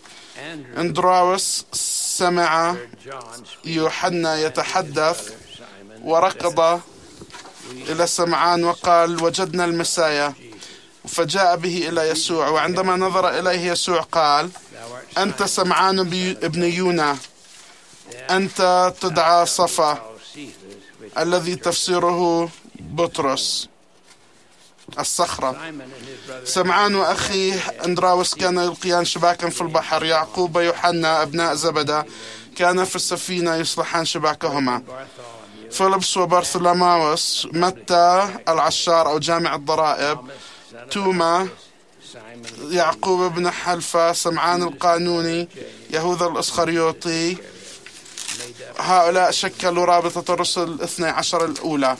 اندراوس سمع يوحنا يتحدث وركض إلى سمعان وقال: وجدنا المسيا، فجاء به إلى يسوع، وعندما نظر إليه يسوع قال: أنت سمعان ابن يونا، أنت تدعى صفا، الذي تفسيره بطرس الصخرة. سمعان وأخيه أندراوس كانا يلقيان شباكا في البحر، يعقوب ويوحنا أبناء زبدة كانا في السفينة يصلحان شباكهما. فيلبس وبرثولماوس، متى العشار أو جامع الضرائب، توما، يعقوب بن حلفة، سمعان القانوني، يهوذا الإسخريوطي. هؤلاء شكلوا رابطة الرسل 12 الأولى.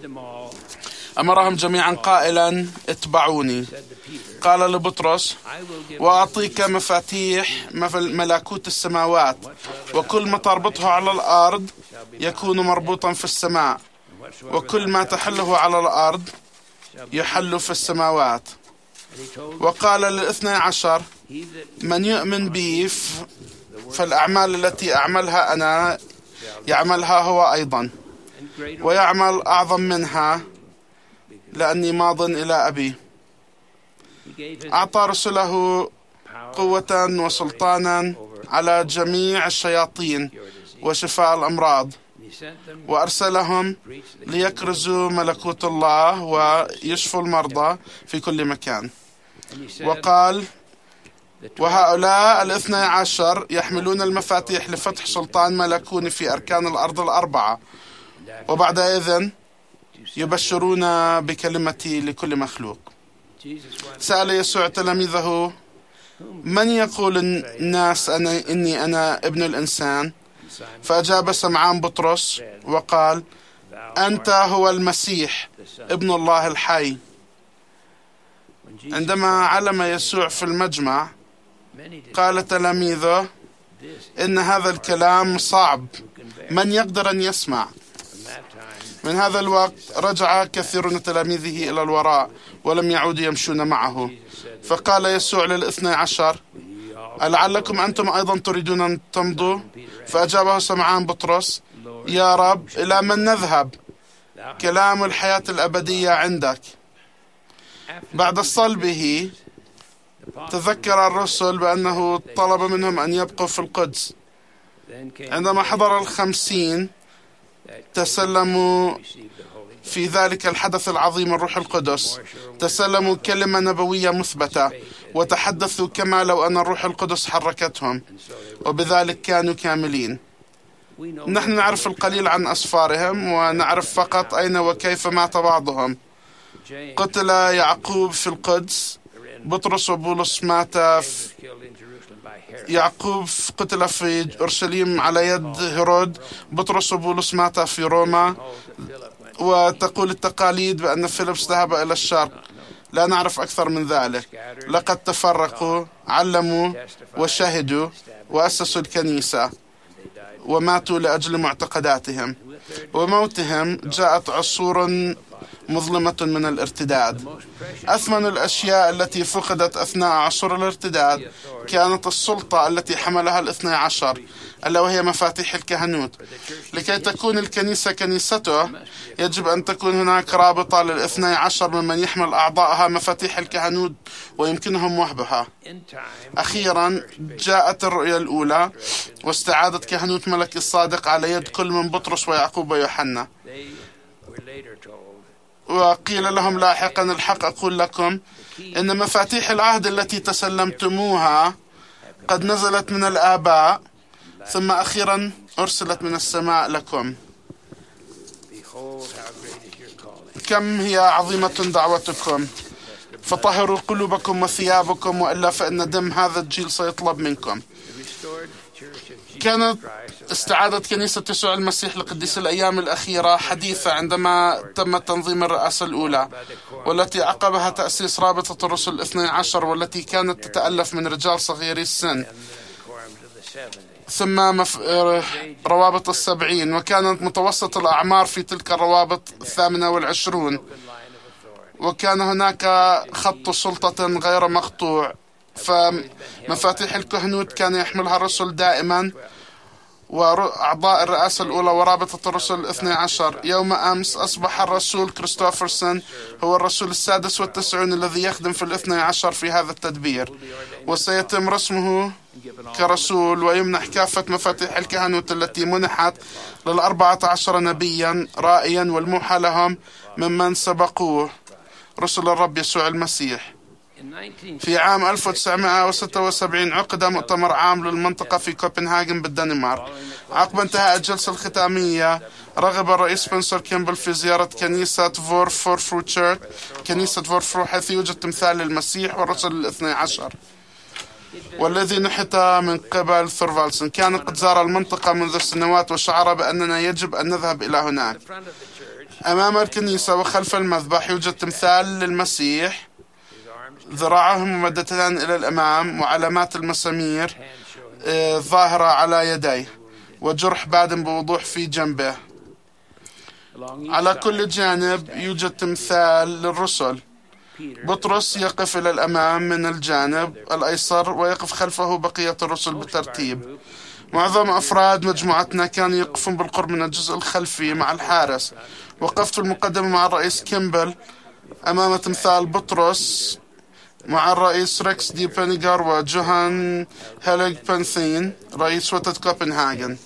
أمرهم جميعا قائلا: اتبعوني. قال لبطرس: وأعطيك مفاتيح ملكوت السماوات، وكل ما تربطه على الأرض يكون مربوطا في السماء، وكل ما تحله على الأرض يحل في السماوات. وقال ل12: من يؤمن بي فالأعمال التي أعملها أنا يعملها هو أيضا، ويعمل أعظم منها، لأني ماض إلى أبي. أعطى رسله قوة وسلطانا على جميع الشياطين وشفاء الأمراض، وأرسلهم ليكرزوا ملكوت الله ويشفوا المرضى في كل مكان. وقال: وهؤلاء 12 يحملون المفاتيح لفتح سلطان ملكوني في أركان الأرض الأربعة، وبعدئذ يبشرون بكلمتي لكل مخلوق. سأل يسوع تلاميذه: من يقول الناس إني أنا ابن الإنسان؟ فأجاب سمعان بطرس وقال: أنت هو المسيح ابن الله الحي. عندما علم يسوع في المجمع قال تلاميذه: إن هذا الكلام صعب، من يقدر أن يسمع؟ من هذا الوقت رجع كثير من تلاميذه إلى الوراء ولم يعودوا يمشون معه. فقال يسوع لل12: ألعلكم أنتم أيضا تريدون أن تمضوا؟ فأجابه سمعان بطرس: يا رب، إلى من نذهب؟ كلام الحياة الأبدية عندك. بعد صلبه تذكر الرسل بأنه طلب منهم أن يبقوا في القدس. عندما حضر 50 تسلموا في ذلك الحدث العظيم الروح القدس، تسلموا كلمة نبوية مثبتة وتحدثوا كما لو أن الروح القدس حركتهم، وبذلك كانوا كاملين. نحن نعرف القليل عن أسفارهم ونعرف فقط أين وكيف مات بعضهم. قتل يعقوب في القدس، بطرس وبولس مات يعقوب قتل في أورشليم على يد هيرود، بطرس وبولس مات في روما. وتقول التقاليد بأن فيلبس ذهب إلى الشرق، لا نعرف أكثر من ذلك. لقد تفرقوا، علموا وشهدوا وأسسوا الكنيسة وماتوا لأجل معتقداتهم. وموتهم جاءت عصور مظلمة من الارتداد. أثمن الأشياء التي فقدت أثناء عصور الارتداد كانت السلطة التي حملها 12، ألا وهي مفاتيح الكهنوت. لكي تكون الكنيسة كنيسته يجب أن تكون هناك رابطة لل12 ممن يحمل أعضائها مفاتيح الكهنوت ويمكنهم وهبها. أخيرا جاءت الرؤية الأولى واستعادت كهنوت ملك الصادق على يد كل من بطرس ويعقوب ويوحنا. وقيل لهم لاحقا: الحق أقول لكم إن مفاتيح العهد التي تسلمتموها قد نزلت من الآباء، ثم أخيرا أرسلت من السماء لكم. كم هي عظيمة دعوتكم! فطهروا قلوبكم وثيابكم، وإلا فإن دم هذا الجيل سيطلب منكم. كانت استعادة كنيسة يسوع المسيح لقديس الأيام الأخيرة حديثة عندما تم تنظيم الرئاسة الأولى، والتي عقبها تأسيس رابطة الرسل 12، والتي كانت تتألف من رجال صغيري السن، ثم روابط 70، وكانت متوسط الأعمار في تلك الروابط 28، وكان هناك خط سلطة غير مقطوع. فمفاتيح الكهنوت كان يحملها الرسل دائما، وأعضاء الرئاسة الأولى ورابطة الرسل 12. يوم أمس أصبح الرسول كريستوفرسون هو الرسول 96 الذي يخدم في 12 في هذا التدبير، وسيتم رسمه كرسول ويمنح كافة مفاتيح الكهنوت التي منحت لل14 نبيا رائيا والموحى لهم ممن سبقوه رسل الرب يسوع المسيح. في عام 1976 عقد مؤتمر عام للمنطقة في كوبنهاجن بالدنمارك. عقب انتهاء الجلسة الختامية رغب الرئيس سبنسر كيمبل في زيارة كنيسة فورفرو تشيرش، كنيسة فورفرو، حيث يوجد تمثال للمسيح والرسل 12 والذي نحت من قبل ثورفالدسن. كان قد زار المنطقة منذ سنوات وشعر بأننا يجب أن نذهب إلى هناك. أمام الكنيسة وخلف المذبح يوجد تمثال للمسيح، ذراعه ممدتان إلى الأمام، وعلامات المسامير ظاهرة على يديه، وجرح بادٍ بوضوح في جنبه. على كل جانب يوجد تمثال للرسل. بطرس يقف إلى الأمام من الجانب الأيسر، ويقف خلفه بقية الرسل بالترتيب. معظم أفراد مجموعتنا كانوا يقفون بالقرب من الجزء الخلفي مع الحارس. وقفت في المقدمة مع الرئيس كيمبل أمام تمثال بطرس مع الرئيس ريكس دي بينيغر وجوهان هيليغ بنثين رئيس وتد كوبنهاجن.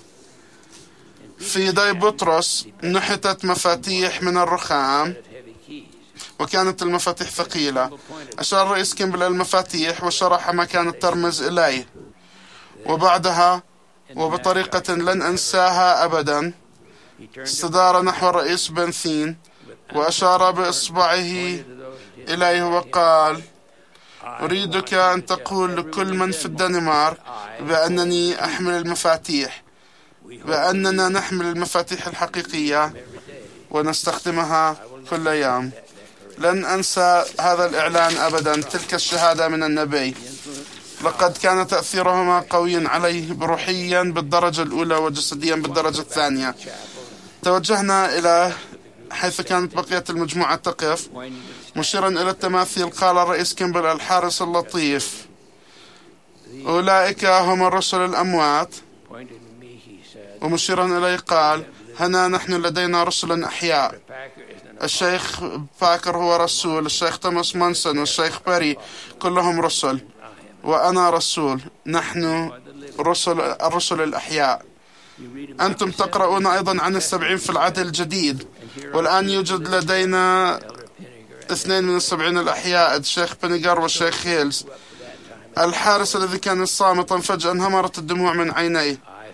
في يدي بطرس نحتت مفاتيح من الرخام، وكانت المفاتيح ثقيلة. أشار الرئيس كيمبل المفاتيح وشرح ما كانت ترمز إليه، وبعدها وبطريقة لن أنساها أبدا استدار نحو الرئيس بنثين وأشار بإصبعه إليه وقال: أريدك أن تقول لكل من في الدنمارك بأنني أحمل المفاتيح، بأننا نحمل المفاتيح الحقيقية ونستخدمها كل يوم. لن أنسى هذا الإعلان أبدا، تلك الشهادة من النبي. لقد كان تأثيرهما قويا عليه روحيا بالدرجة الأولى وجسديا بالدرجة الثانية. توجهنا إلى حيث كانت بقية المجموعة تقف مشيرا إلى التماثيل. قال الرئيس كيمبل الحارس اللطيف: أولئك هم الرسل الأموات. ومشيرا إليه قال: هنا نحن لدينا رسل أحياء. الشيخ باكر هو رسول، الشيخ توماس مانسون والشيخ باري كلهم رسل، وأنا رسول. نحن الرسل الأحياء. أنتم تقرؤون أيضا عن 70 في العهد الجديد، والآن يوجد لدينا 2 من 70 الأحياء، الشيخ بنيغر والشيخ هيلز. الحارس الذي كان صامتا فجأة انهمرت الدموع من عينيه.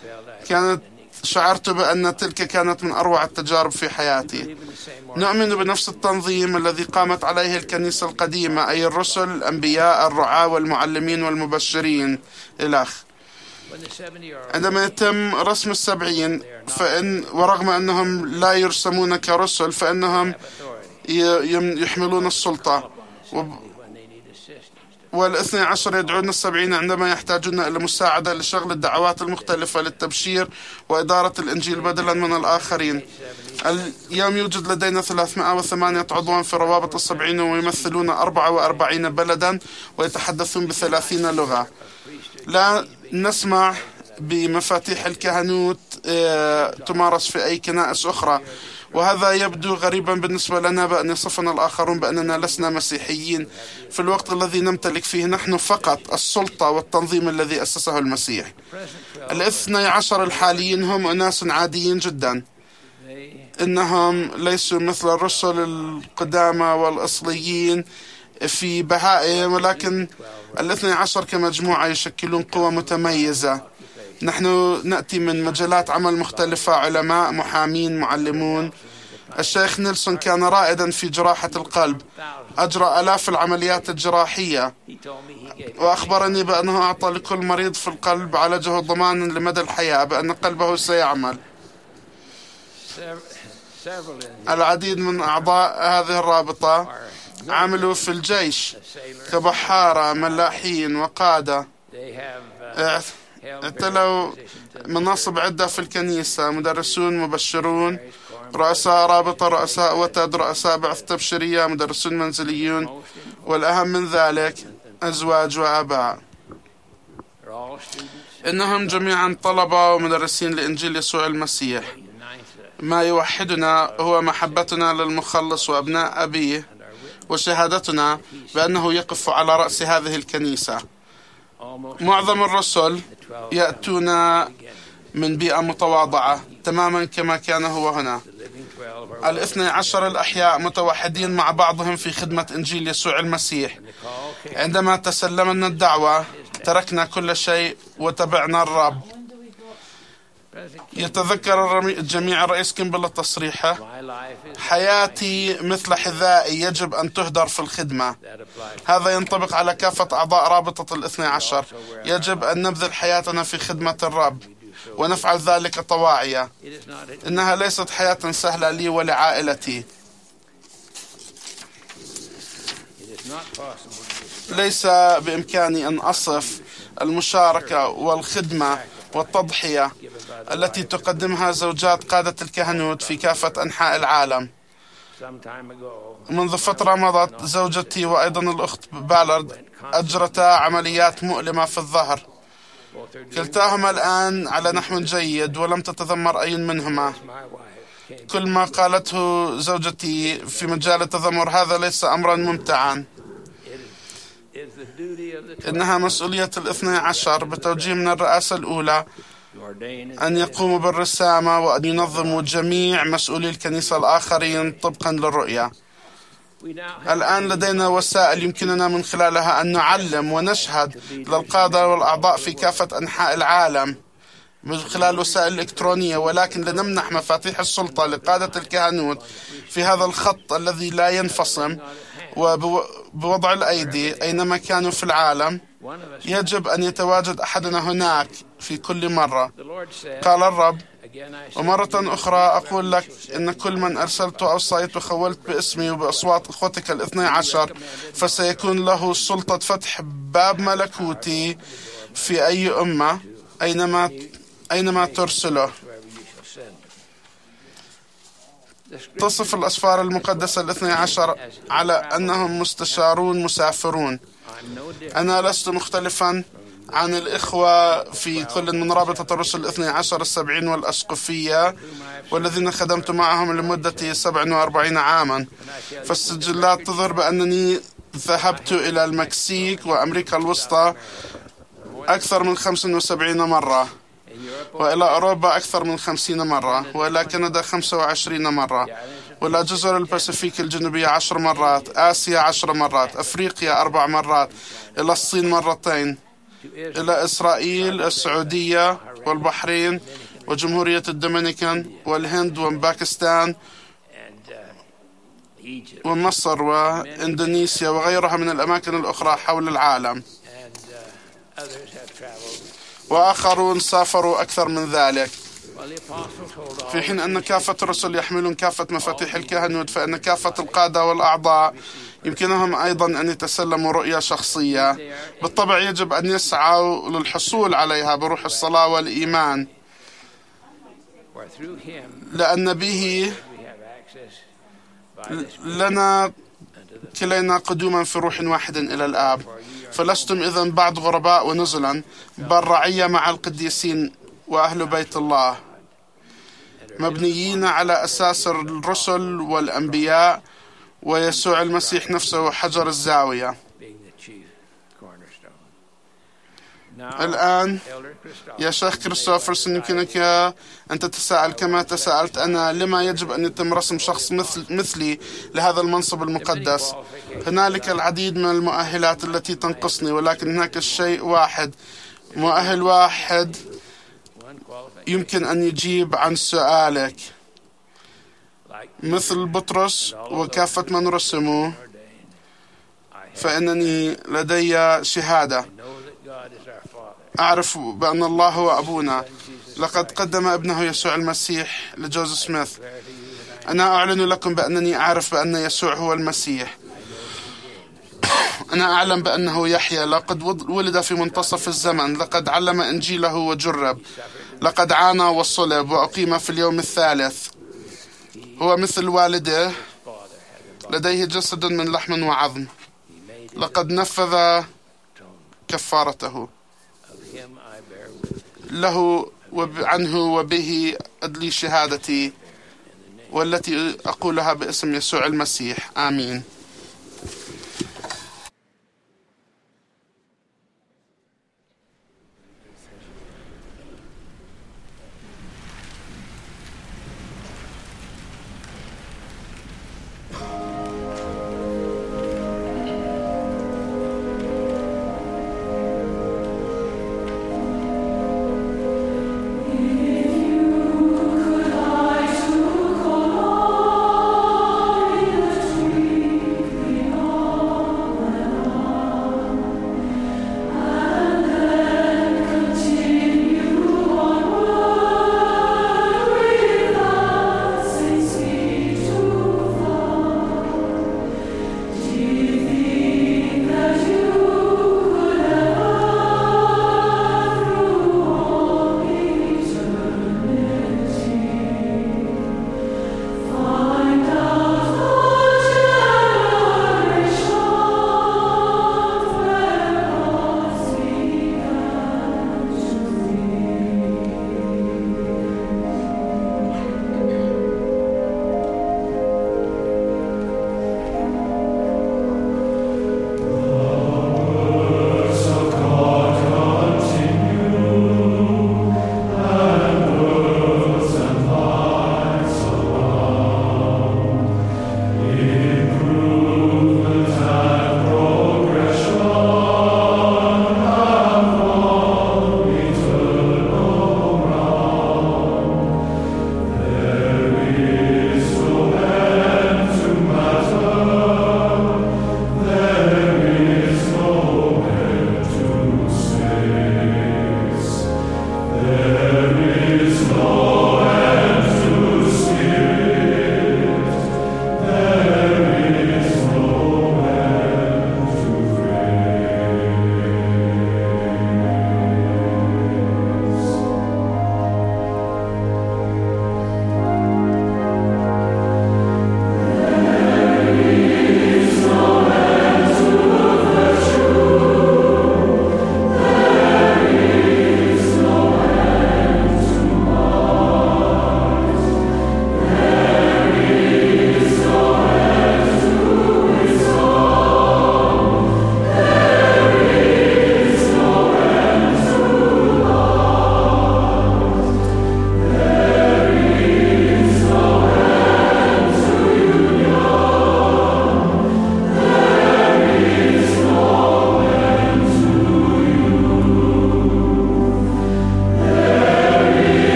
شعرت بأن تلك كانت من أروع التجارب في حياتي. نؤمن بنفس التنظيم الذي قامت عليه الكنيسة القديمة، أي الرسل، الأنبياء، الرعاة والمعلمين والمبشرين إلخ. عندما يتم رسم 70 ورغم أنهم لا يرسمون كرسل فإنهم يحملون السلطة، والاثني عشر يدعون 70 عندما يحتاجون إلى مساعدة لشغل الدعوات المختلفة للتبشير وإدارة الإنجيل بدلا من الآخرين. اليوم يوجد لدينا 308 عضوا في روابط 70 ويمثلون 44 بلدا ويتحدثون ب30 لغة. لا نسمع بمفاتيح الكهنوت تمارس في أي كنائس أخرى، وهذا يبدو غريبا بالنسبة لنا بأن يصفنا الآخرون بأننا لسنا مسيحيين في الوقت الذي نمتلك فيه نحن فقط السلطة والتنظيم الذي أسسه المسيح. 12 الحاليين هم أناس عاديين جدا، إنهم ليسوا مثل الرسل القدامى والأصليين في بهائهم، ولكن 12 كمجموعة يشكلون قوة متميزة. نحن نأتي من مجالات عمل مختلفة، علماء، محامين، معلمون. الشيخ نيلسون كان رائدا في جراحة القلب، أجرى آلاف العمليات الجراحية، وأخبرني بأنه أعطى لكل مريض في القلب عالجه ضمانا لمدى الحياة بأن قلبه سيعمل. العديد من أعضاء هذه الرابطة عملوا في الجيش كبحارة، ملاحين، وقادة. اتلوا مناصب عدة في الكنيسة، مدرسون، مبشرون، رؤساء رابطة، رؤساء وتد، رؤساء بعث تبشيرية، مدرسون منزليون، والأهم من ذلك أزواج وآباء. إنهم جميعا طلبة ومدرسين لإنجيل يسوع المسيح. ما يوحدنا هو محبتنا للمخلص وأبناء أبيه، وشهادتنا بأنه يقف على رأس هذه الكنيسة. معظم الرسل يأتون من بيئة متواضعة تماما كما كان هو هنا. 12 الأحياء متوحدين مع بعضهم في خدمة إنجيل يسوع المسيح. عندما تسلمنا الدعوة تركنا كل شيء وتبعنا الرب. يتذكر الجميع الرئيس كيمبل التصريحة: حياتي مثل حذائي يجب أن تهدر في الخدمة. هذا ينطبق على كافة أعضاء رابطة 12. يجب أن نبذل حياتنا في خدمة الرب ونفعل ذلك طواعية. إنها ليست حياة سهلة لي ولعائلتي. ليس بإمكاني أن أصف المشاركة والخدمة والتضحية التي تقدمها زوجات قادة الكهنوت في كافة أنحاء العالم. منذ فترة مضت زوجتي وأيضا الأخت بالارد أجرتا عمليات مؤلمة في الظهر. كلتاهما الآن على نحو جيد ولم تتذمر أي منهما. كل ما قالته زوجتي في مجال التذمر هذا ليس أمرا ممتعا. إنها مسؤولية 12 بتوجيه من الرئاسة الأولى أن يقوموا بالرسامة وأن ينظموا جميع مسؤولي الكنيسة الآخرين طبقا للرؤية. الآن لدينا وسائل يمكننا من خلالها أن نعلم ونشهد للقادة والأعضاء في كافة أنحاء العالم من خلال وسائل إلكترونية، ولكن لنمنح مفاتيح السلطة لقادة الكهنوت في هذا الخط الذي لا ينفصم وبوضع الأيدي أينما كانوا في العالم. يجب أن يتواجد أحدنا هناك في كل مرة. قال الرب: ومرة أخرى أقول لك إن كل من أرسلت وأوصيت وخولت باسمي وبأصوات أخوتك 12 فسيكون له سلطة فتح باب ملكوتي في أي أمة أينما ترسله. تصف الأسفار المقدسة 12 على أنهم مستشارون مسافرون. أنا لست مختلفا عن الإخوة في كل من رابطة الرسل 12 السبعين والأسقفية والذين خدمت معهم لمدة 47 عاما. فالسجلات تظهر بأنني ذهبت إلى المكسيك وأمريكا الوسطى أكثر من 75 مرة، وإلى أوروبا أكثر من 50 مرة، وإلى كندا 25 مرة، وإلى جزر الباسيفيك الجنوبية 10 مرات، آسيا 10 مرات، أفريقيا 4 مرات، إلى الصين مرتين، إلى إسرائيل، السعودية والبحرين وجمهورية الدومينيكان والهند وباكستان ومصر وإندونيسيا وغيرها من الأماكن الأخرى حول العالم. وآخرون سافروا أكثر من ذلك. في حين أن كافة الرسل يحملون كافة مفاتيح الكهنوت، فإن كافة القادة والأعضاء يمكنهم أيضا أن يتسلموا رؤية شخصية. بالطبع يجب أن يسعوا للحصول عليها بروح الصلاة والإيمان، لأن به لنا كلينا قدوما في روح واحد إلى الآب. فلستم إذن بعد غرباء ونزلا، بل رعية مع القديسين وأهل بيت الله، مبنيين على أساس الرسل والأنبياء ويسوع المسيح نفسه حجر الزاوية. الآن يا شيخ كريستوفرسون، يمكنك أن تتساءل كما تساءلت أنا: لما يجب أن يتم رسم شخص مثلي لهذا المنصب المقدس؟ هنالك العديد من المؤهلات التي تنقصني، ولكن هناك الشيء واحد، مؤهل واحد يمكن أن يجيب عن سؤالك. مثل بطرس وكافة من رسموا، فإنني لدي شهادة، أعرف بأن الله هو أبونا. لقد قدم ابنه يسوع المسيح لجوزيف سميث. أنا أعلن لكم بأنني أعرف بأن يسوع هو المسيح. أنا أعلم بأنه يحيى، لقد ولد في منتصف الزمن، لقد علم إنجيله وجرب، لقد عانى وصلب وأقيم في اليوم الثالث. هو مثل والده، لديه جسد من لحم وعظم، لقد نفذ كفارته. له عنه وبه أدلي شهادتي، والتي أقولها باسم يسوع المسيح. آمين. Tree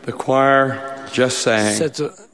The choir just sang.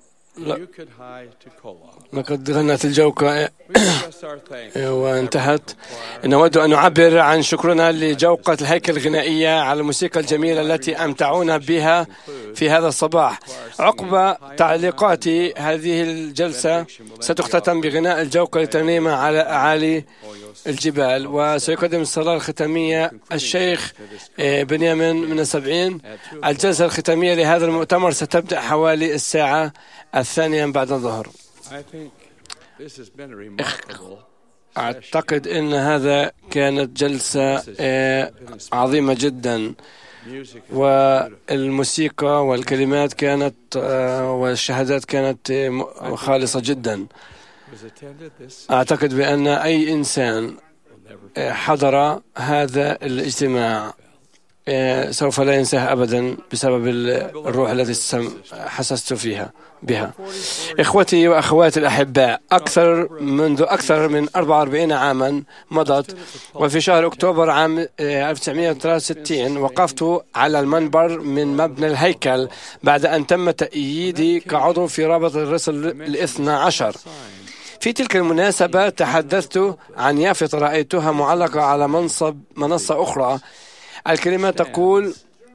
لقد غنت الجوقة وانتهت. نود أن نعبر عن شكرنا لجوقة الهيكل الغنائية على الموسيقى الجميلة التي أمتعونا بها في هذا الصباح. عقب تعليقات هذه الجلسة ستختتم بغناء الجوقة لترنيمة على أعالي الجبال، وسيقدم الصلاة الختامية الشيخ بنيامين من السبعين. الجلسة الختامية لهذا المؤتمر ستبدأ حوالي الساعة 2 بعد الظهر. أعتقد أن هذا كانت جلسة عظيمة جدا، والموسيقى والكلمات كانت والشهادات كانت خالصة جدا. أعتقد بأن أي إنسان حضر هذا الاجتماع سوف لا ينساه أبدا بسبب الروح التي حسست فيها بها. إخوتي وأخواتي الأحباء، منذ أكثر من 44 عاما مضت، وفي شهر أكتوبر عام 1963 وقفت على المنبر من مبنى الهيكل بعد أن تم تأييدي كعضو في رابطة الرسل الاثنى عشر. في تلك المناسبة تحدثت عن يافطة رأيتها معلقة على منصة أخرى. الكلمات تقول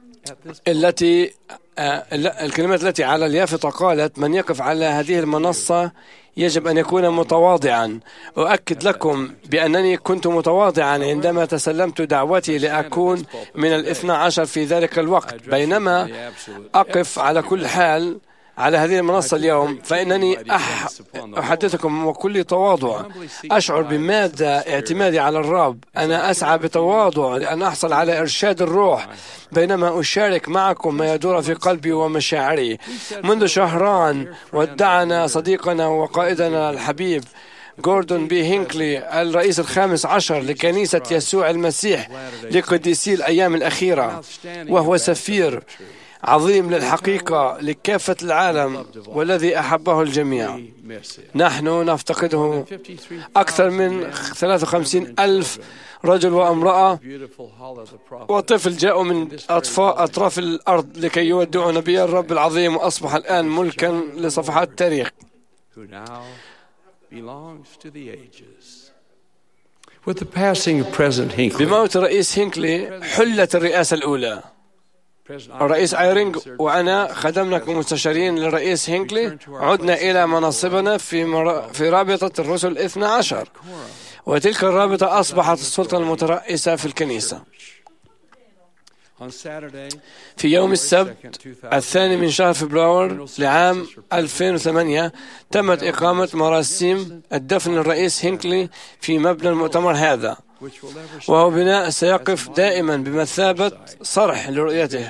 الكلمات التي على اليافطة قالت: من يقف على هذه المنصة يجب أن يكون متواضعا. أؤكد لكم بأنني كنت متواضعا عندما تسلمت دعوتي لأكون من الاثنى عشر في ذلك الوقت. بينما أقف على كل حال على هذه المنصة اليوم، فإنني أحدثكم وكل تواضع أشعر بمدى اعتمادي على الرب. أنا أسعى بتواضع لأن أحصل على إرشاد الروح بينما أشارك معكم ما يدور في قلبي ومشاعري. منذ شهران ودعنا صديقنا وقائدنا الحبيب غوردون بي هينكلي الرئيس الخامس عشر لكنيسة يسوع المسيح لقديسي الأيام الأخيرة، وهو سفير عظيم للحقيقة لكافة العالم والذي أحبه الجميع. نحن نفتقده. أكثر من 53,000 رجل وامرأة وطفل جاءوا من أطراف الأرض لكي يودعوا نبي الرب العظيم، وأصبح الآن ملكا لصفحات التاريخ. بموت الرئيس هينكلي حلت الرئاسة الأولى. الرئيس آيرينغ وأنا خدمنا كمستشارين للرئيس هينكلي. عدنا إلى مناصبنا في رابطة الرسل الاثنى عشر، وتلك الرابطة أصبحت السلطة المترأسة في الكنيسة. في يوم السبت 2 من شهر فبراير لعام 2008 تمت إقامة مراسم الدفن للرئيس هينكلي في مبنى المؤتمر هذا، وهو بناء سيقف دائما بمثابة صرح لرؤيته.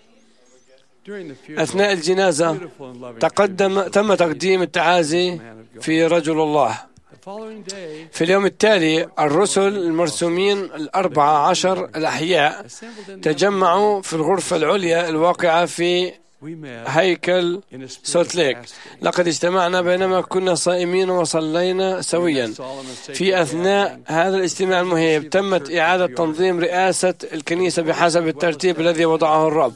أثناء الجنازة تم تقديم التعازي في رجل الله. في اليوم التالي الرسل المرسومين 14 الأحياء تجمعوا في الغرفة العليا الواقعة في هيكل سولت ليك. لقد اجتمعنا بينما كنا صائمين وصلينا سويا. في أثناء هذا الاجتماع المهيب تمت إعادة تنظيم رئاسة الكنيسة بحسب الترتيب الذي وضعه الرب.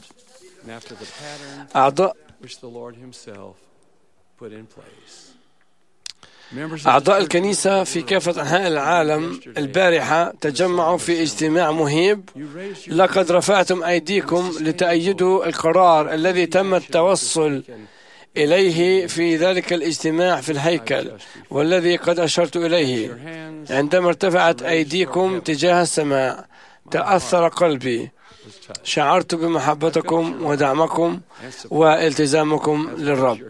أعضاء الكنيسة في كافة أنحاء العالم البارحة تجمعوا في اجتماع مهيب. لقد رفعتم أيديكم لتأيدوا القرار الذي تم التوصل إليه في ذلك الاجتماع في الهيكل، والذي قد أشرت إليه. عندما ارتفعت أيديكم تجاه السماء تأثر قلبي. شعرت بمحبتكم ودعمكم والتزامكم للرب.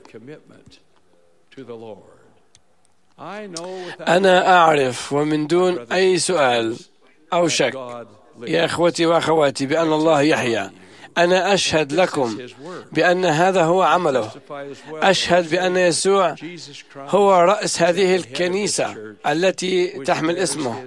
أنا أعرف ومن دون أي سؤال أو شك يا أخوتي وأخواتي بأن الله يحيى. أنا أشهد لكم بأن هذا هو عمله. أشهد بأن يسوع هو رأس هذه الكنيسة التي تحمل اسمه.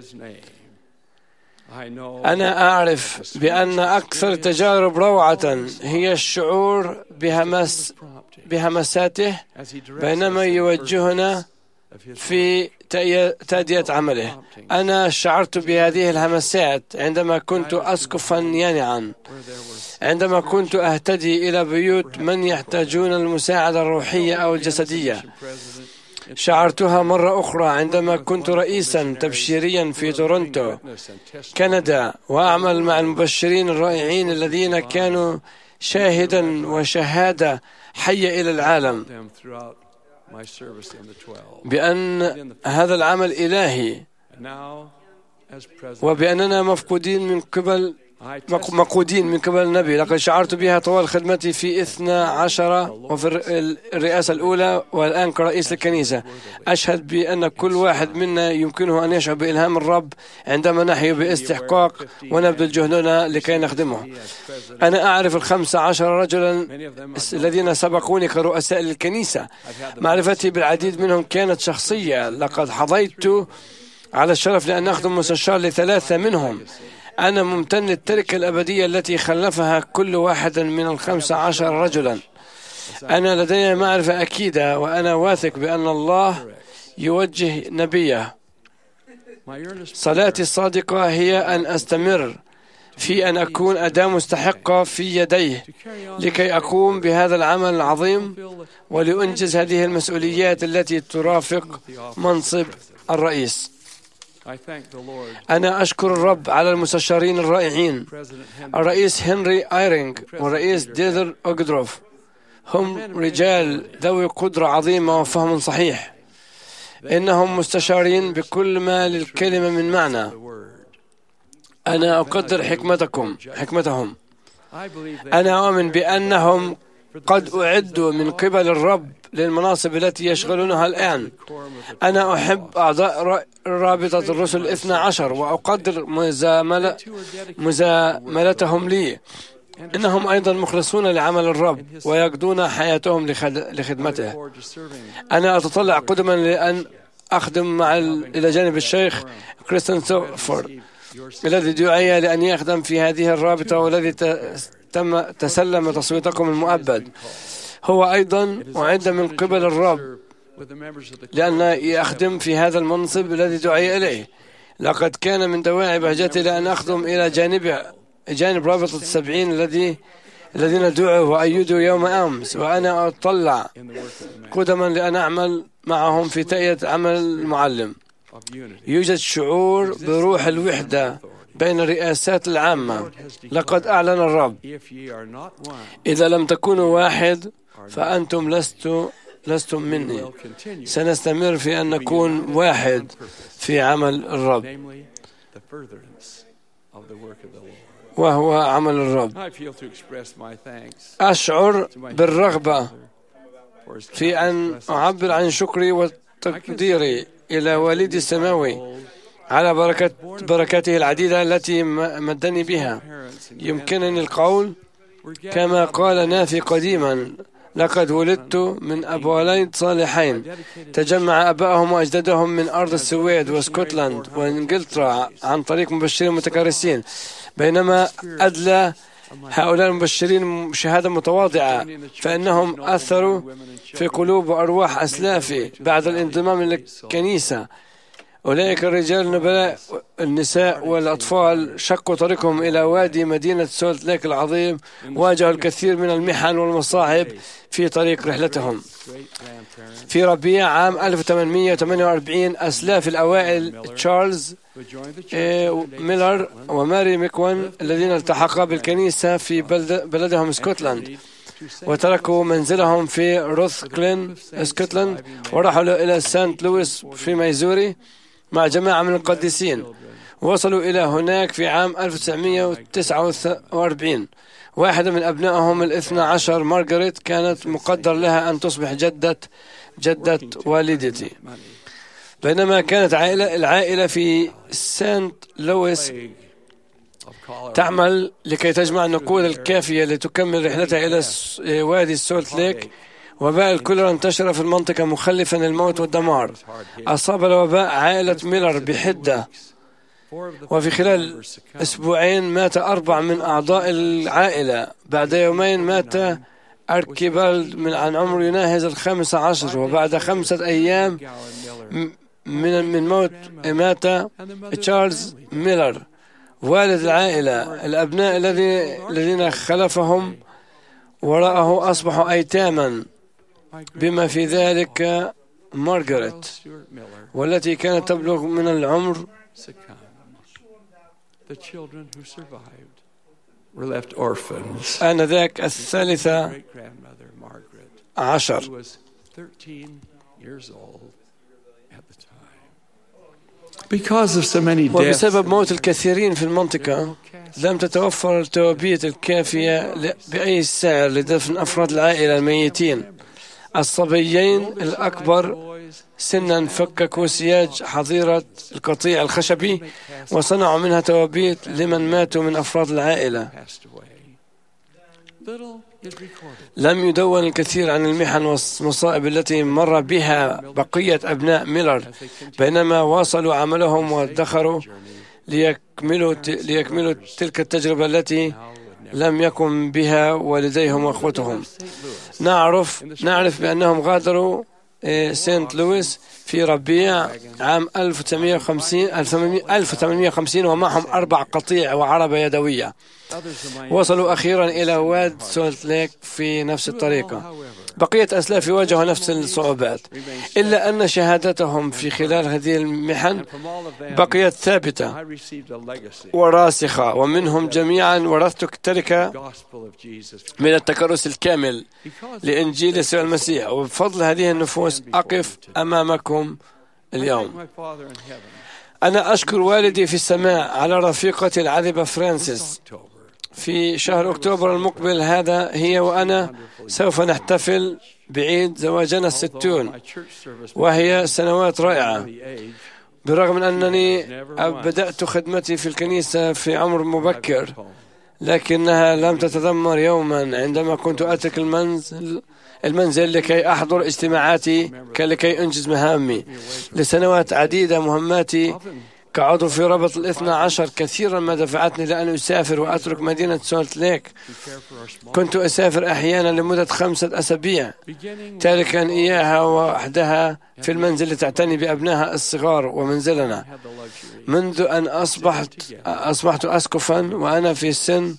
أنا أعرف بأن أكثر تجارب روعة هي الشعور بهمساته بينما يوجهنا في تأدية عمله. أنا شعرت بهذه الهمسات عندما كنت أسقفا يانعا، عندما كنت أهتدي إلى بيوت من يحتاجون المساعدة الروحية أو الجسدية. شعرتها مرة أخرى عندما كنت رئيسا تبشيريا في تورونتو كندا، وأعمل مع المبشرين الرائعين الذين كانوا شاهدا وشهادة حية إلى العالم بأن هذا العمل إلهي، وبأننا مقودين من قبل النبي. لقد شعرت بها طوال خدمتي في 12 وفي الرئاسة الأولى، والآن كرئيس الكنيسة. أشهد بأن كل واحد منا يمكنه أن يشعر بإلهام الرب عندما نحيا باستحقاق ونبذل جهدنا لكي نخدمه. أنا أعرف 15 رجلا الذين سبقوني كرؤساء للكنيسة. معرفتي بالعديد منهم كانت شخصية. لقد حظيت على الشرف لأن أخدم مستشار ل3 منهم. أنا ممتن للتركة الأبدية التي خلفها كل واحد من 15 رجلا. أنا لدي معرفة أكيدة، وأنا واثق بأن الله يوجه نبيه. صلاتي الصادقة هي أن أستمر في أن أكون أداة مستحقة في يديه لكي أقوم بهذا العمل العظيم ولأنجز هذه المسؤوليات التي ترافق منصب الرئيس. أنا أشكر الرب على المستشارين الرائعين، الرئيس هنري آيرينغ والرئيس ديدر أوغدروف. هم رجال ذوي قدرة عظيمة وفهم صحيح. إنهم مستشارين بكل ما للكلمة من معنى. أنا أقدر حكمتهم. أنا أؤمن بأنهم قد أعدوا من قبل الرب للمناصب التي يشغلونها الآن. أنا أحب أعضاء رابطة الرسل 12 وأقدر مزاملتهم لي. إنهم أيضا مخلصون لعمل الرب ويقضون حياتهم لخدمته. أنا أتطلع قدما لأن أخدم إلى جانب الشيخ كريستيان سوفورد الذي دعي لأن يخدم في هذه الرابطة، والذي تسلم تصويتكم المؤبد. هو أيضا أعد من قبل الرب لأن يخدم في هذا المنصب الذي دعي إليه. لقد كان من دواعي بهجتي لأن أخدم إلى جانب رابطة 70 الذين دعوا وأيدوا يوم أمس، وأنا أطلع قدما لأن أعمل معهم في تأييد عمل المعلم. يوجد شعور بروح الوحدة بين الرئاسات العامة. لقد أعلن الرب: إذا لم تكونوا واحد فأنتم لستم مني. سنستمر في أن نكون واحد في عمل الرب، وهو عمل الرب. أشعر بالرغبة في أن أعبر عن شكري وتقديري إلى والدي السماوي على بركاته العديدة التي مدني بها. يمكنني القول كما قال نافي قديما: لقد ولدت من أبوين صالحين تجمع أبائهم وأجدادهم من أرض السويد واسكتلند وإنجلترا عن طريق مبشرين متكرسين. بينما أدلى هؤلاء المبشرين شهادة متواضعة، فإنهم أثروا في قلوب وأرواح أسلافي بعد الانضمام للكنيسة. أولئك الرجال النبلاء، النساء والأطفال، شقوا طريقهم إلى وادي مدينة سولت ليك العظيم، واجهوا الكثير من المحن والمصاعب في طريق رحلتهم. في ربيع عام 1848 أسلاف الأوائل تشارلز ميلر وماري ميكوان الذين التحقا بالكنيسة في بلدهم اسكتلند، وتركوا منزلهم في روثكلين اسكتلند ورحلوا إلى سانت لويس في ميزوري مع جماعة من القديسين. وصلوا إلى هناك في عام 1949. واحدة من أبنائهم 12 مارغريت كانت مقدر لها أن تصبح جدة والدتي. بينما كانت العائلة في سانت لويس تعمل لكي تجمع النقود الكافية لتكمل رحلتها إلى وادي سولت ليك، وباء الكوليرا انتشر في المنطقة مخلفا الموت والدمار. أصاب الوباء عائلة ميلر بحدة، وفي خلال أسبوعين مات 4 من أعضاء العائلة. بعد يومين مات أركيبالد من عن عمر يناهز 15، وبعد 5 أيام من مات تشارلز ميلر والد العائلة. الأبناء الذين خلفهم وراءه أصبحوا أيتاما، بما في ذلك مارغريت، والتي كانت تبلغ من العمر. آنذاك 13 وبسبب موت الكثيرين في المنطقة لم تتوفر التوابيت الكافية بأي سعر لدفن أفراد العائلة الميتين. الصبيين الأكبر سنا فككوا سياج حظيرة القطيع الخشبي وصنعوا منها توابيت لمن ماتوا من أفراد العائلة. لم يدون الكثير عن المحن والمصائب التي مر بها بقية أبناء ميلر بينما واصلوا عملهم وادخروا ليكملوا تلك التجربة التي لم يكن بها والديهم وأخوتهم. نعرف بأنهم غادروا سانت لويس في ربيع عام 1850 ومعهم 4 قطيع وعربة يدوية. وصلوا أخيرا إلى واد سولت ليك في نفس الطريقة. بقية أسلافي واجهوا نفس الصعوبات، إلا أن شهادتهم في خلال هذه المحن بقيت ثابتة وراسخة، ومنهم جميعا ورثت تركة من التكرس الكامل لإنجيل يسوع المسيح. وبفضل هذه النفوس أقف أمامكم اليوم. أنا أشكر والدي في السماء على رفيقتي العذبة فرانسيس. في شهر أكتوبر المقبل هذا هي وأنا سوف نحتفل بعيد زواجنا 60، وهي سنوات رائعة. بالرغم من أنني بدأت خدمتي في الكنيسة في عمر مبكر، لكنها لم تتذمر يوما عندما كنت أترك المنزل لكي أحضر اجتماعاتي لكي أنجز مهامي. لسنوات عديدة مهماتي كعضو في ربط 12 كثيرا ما دفعتني لأن أسافر وأترك مدينة سولت ليك. كنت أسافر أحيانا لمدة 5 أسابيع، تاركا إياها وحدها في المنزل لتعتني بأبنائها الصغار ومنزلنا. منذ أن أصبحت أسقفا وأنا في سن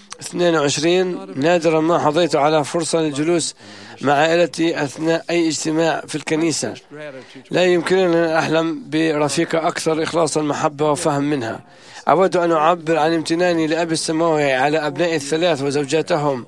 22 نادرا ما حظيت على فرصة للجلوس مع عائلتي أثناء أي اجتماع في الكنيسة. لا يمكنني أن أحلم برفيقة أكثر إخلاصا محبة وفهم منها. أود أن أعبر عن امتناني لأبي السماوي على أبنائي 3 وزوجاتهم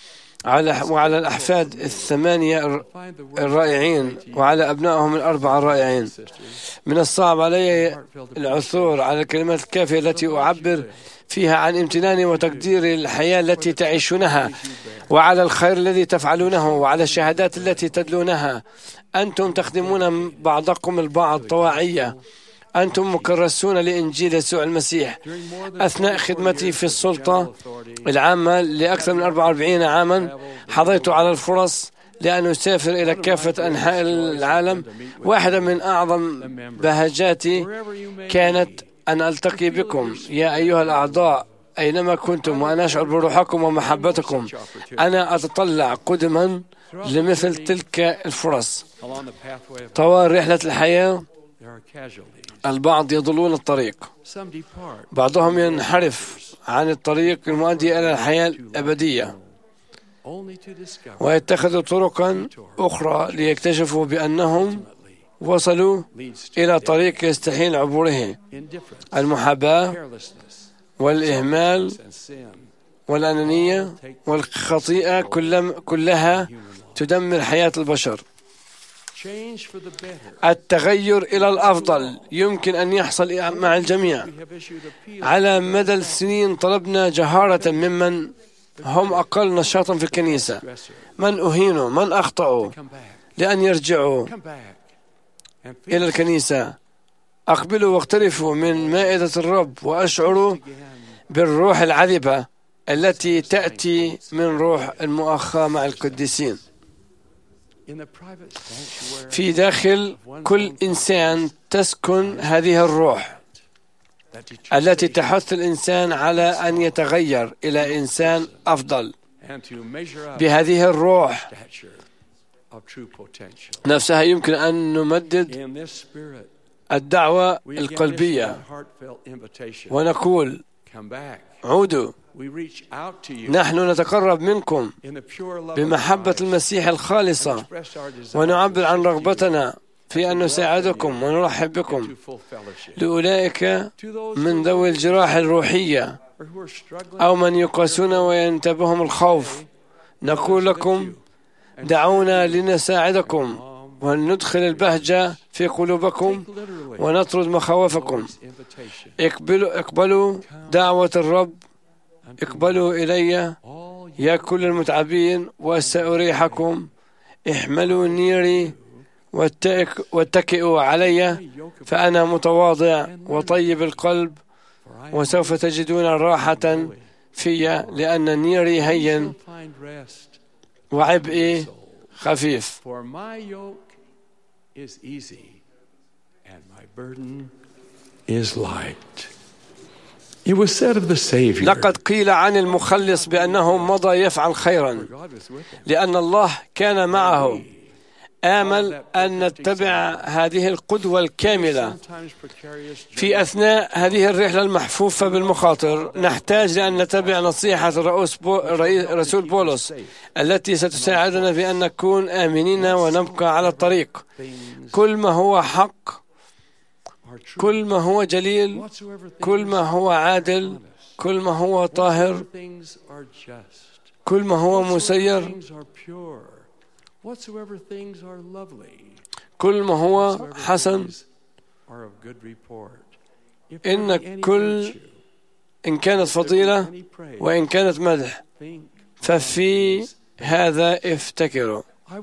وعلى الأحفاد 8 الرائعين وعلى أبنائهم 4 الرائعين. من الصعب علي العثور على الكلمات الكافية التي أعبر فيها عن امتناني وتقدير الحياة التي تعيشونها، وعلى الخير الذي تفعلونه، وعلى الشهادات التي تدلونها. أنتم تخدمون بعضكم البعض طواعية. أنتم مكرسون لإنجيل يسوع المسيح. أثناء خدمتي في السلطة العامة لأكثر من 44 عاما حظيت على الفرص لأن أسافر إلى كافة أنحاء العالم. واحدة من أعظم بهجاتي كانت أن ألتقي بكم يا أيها الأعضاء أينما كنتم، وأنا أشعر بروحكم ومحبتكم. أنا أتطلع قدما لمثل تلك الفرص. طوال رحلة الحياة البعض يضلون الطريق، بعضهم ينحرف عن الطريق المؤدي إلى الحياة الأبدية ويتخذوا طرقا أخرى ليكتشفوا بأنهم وصلوا إلى طريق يستحيل عبوره. المحاباة والإهمال والأنانية والخطيئة كلها تدمر حياة البشر. التغير إلى الأفضل يمكن أن يحصل مع الجميع. على مدى السنين طلبنا جهارة ممن هم أقل نشاطا في الكنيسة، من أهينوا، من أخطأوا، لأن يرجعوا إلى الكنيسة. أقبلوا واقترفوا من مائدة الرب وأشعروا بالروح العذبة التي تأتي من روح المؤاخاة مع القديسين. في داخل كل إنسان تسكن هذه الروح التي تحث الإنسان على أن يتغير إلى إنسان أفضل بهذه الروح نفسها يمكن أن نمدد الدعوة القلبية ونقول عودوا، نحن نتقرب منكم بمحبة المسيح الخالصة ونعبر عن رغبتنا في أن نساعدكم ونرحب بكم. لأولئك من ذوي الجراح الروحية أو من يقاسون وينتابهم الخوف نقول لكم دعونا لنساعدكم وندخل البهجة في قلوبكم ونطرد مخاوفكم. اقبلوا دعوة الرب، اقبلوا إلي يا كل المتعبين وسأريحكم. احملوا نيري واتكئوا علي فأنا متواضع وطيب القلب وسوف تجدون راحة في، لأن نيري هين وعبئي خفيف. لقد قيل عن المخلص بأنه مضى يفعل خيرا لأن الله كان معه. آمل أن نتبع هذه القدوة الكاملة في أثناء هذه الرحلة المحفوفة بالمخاطر. نحتاج لأن نتبع نصيحة رسول بولس التي ستساعدنا بأن نكون آمنين ونبقى على الطريق. كل ما هو حق، كل ما هو جليل، كل ما هو عادل، كل ما هو طاهر، كل ما هو مسير، كل ما هو حسن، إن كانت فضيلة وإن كانت مدح ففي هذا افتكروا.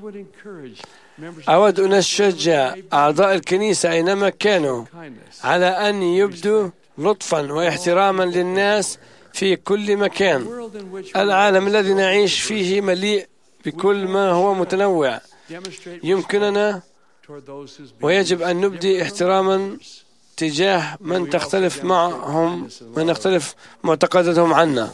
أود أن أشجع أعضاء الكنيسة أينما كانوا على أن يبدوا لطفا واحتراما للناس في كل مكان. العالم الذي نعيش فيه مليء بكل ما هو متنوع. يمكننا ويجب أن نبدي احتراما تجاه من تختلف معهم، من يختلف معتقداتهم عنا،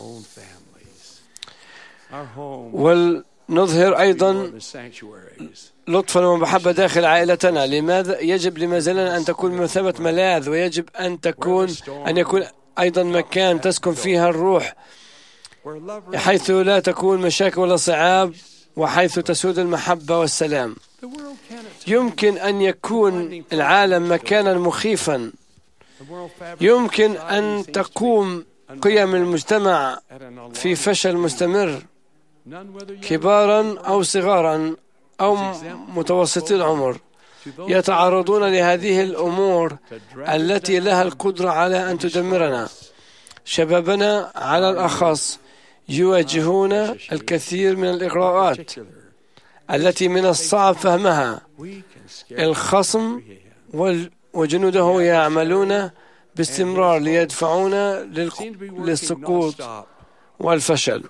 ونظهر أيضا لطفا ومحبة داخل عائلتنا. لماذا يجب لنا أن تكون مثابة ملاذ، ويجب أن يكون أيضا مكان تسكن فيها الروح، حيث لا تكون مشاكل ولا صعاب، وحيث تسود المحبة والسلام. يمكن أن يكون العالم مكانا مخيفا، يمكن أن تقوم قيم المجتمع في فشل مستمر، كبارا أو صغارا أو متوسطي العمر يتعرضون لهذه الأمور التي لها القدرة على أن تدمرنا. شبابنا على الأخص يواجهون الكثير من الإغراءات التي من الصعب فهمها. الخصم وجنوده يعملون باستمرار ليدفعونا للسقوط والفشل.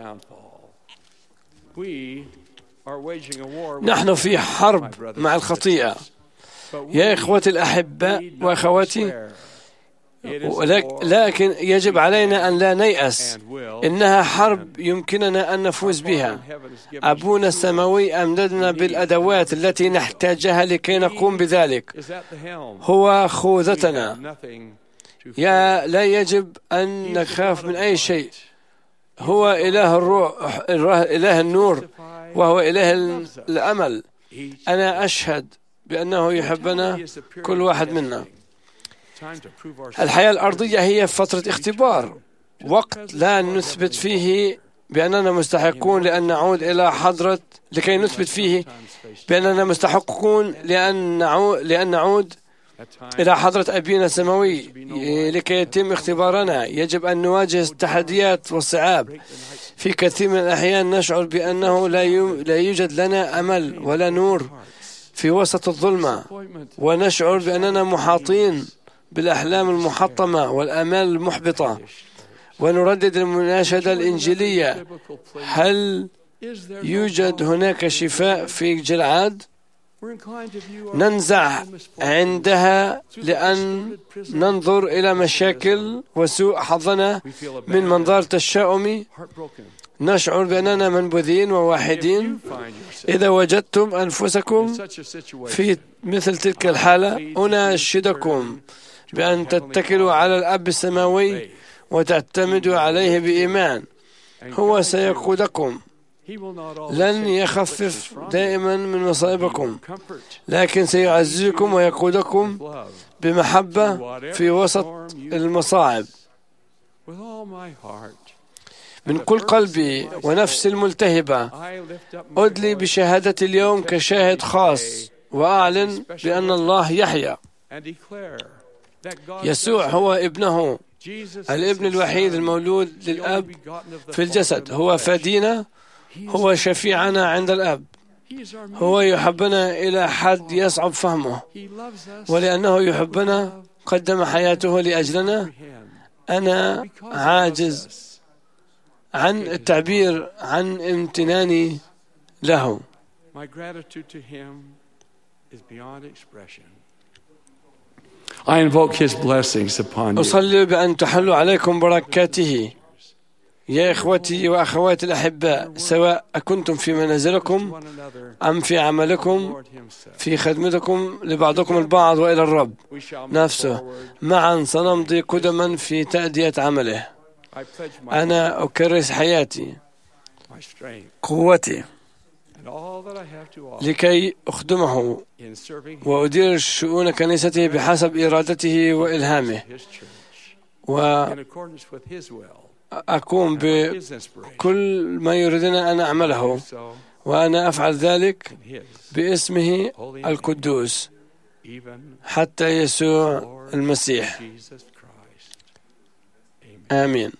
نحن في حرب مع الخطيئة يا إخوتي الأحباء وأخواتي، لكن يجب علينا أن لا نيأس. إنها حرب يمكننا أن نفوز بها. أبونا السماوي أمددنا بالأدوات التي نحتاجها لكي نقوم بذلك. هو خوذتنا. لا يجب أن نخاف من أي شيء. هو إله الروح، إله النور، وهو إله الأمل. أنا أشهد بأنه يحبنا كل واحد منا. الحياة الأرضية هي فترة اختبار، وقت لا نثبت فيه بأننا مستحقون لكي نثبت فيه بأننا مستحقون لأن نعود إلى حضرة أبينا السماوي لكي يتم اختبارنا. يجب أن نواجه التحديات والصعاب. في كثير من الأحيان نشعر بأنه لا يوجد لنا أمل ولا نور في وسط الظلمة، ونشعر بأننا محاطين بالأحلام المحطمة والآمال المحبطة، ونردد المناشدة الإنجيلية: هل يوجد هناك شفاء في جلعاد؟ ننزع عندها لأن ننظر إلى مشاكل وسوء حظنا من منظار تشاؤمي. نشعر بأننا منبوذين وواحدين. إذا وجدتم أنفسكم في مثل تلك الحالة، أناشدكم بأن تتكلوا على الأب السماوي وتعتمدوا عليه بإيمان. هو سيقودكم، لن يخفف دائما من مصائبكم، لكن سيعززكم ويقودكم بمحبة في وسط المصاعب. من كل قلبي ونفسي الملتهبة أدلي بشهادتي اليوم كشاهد خاص، وأعلن بأن الله يحيى. يسوع هو ابنه، الابن الوحيد المولود للأب في الجسد. هو فدينا، هو شفيعنا عند الأب. هو يحبنا إلى حد يصعب فهمه، ولأنه يحبنا قدم حياته لأجلنا. أنا عاجز عن التعبير عن امتناني له. أصلي بأن تحل عليكم بركاته يا إخوتي وأخواتي الأحباء، سواء كنتم في منازلكم أم في عملكم، في خدمتكم لبعضكم البعض وإلى الرب نفسه. معا سنمضي قدما في تأدية عمله. أنا أكرس حياتي، قوتي، لكي أخدمه وأدير شؤون كنيسته بحسب إرادته وإلهامه، وأقوم بكل ما يريدنا أن أعمله، وأنا أفعل ذلك باسمه القدوس حتى يسوع المسيح. آمين.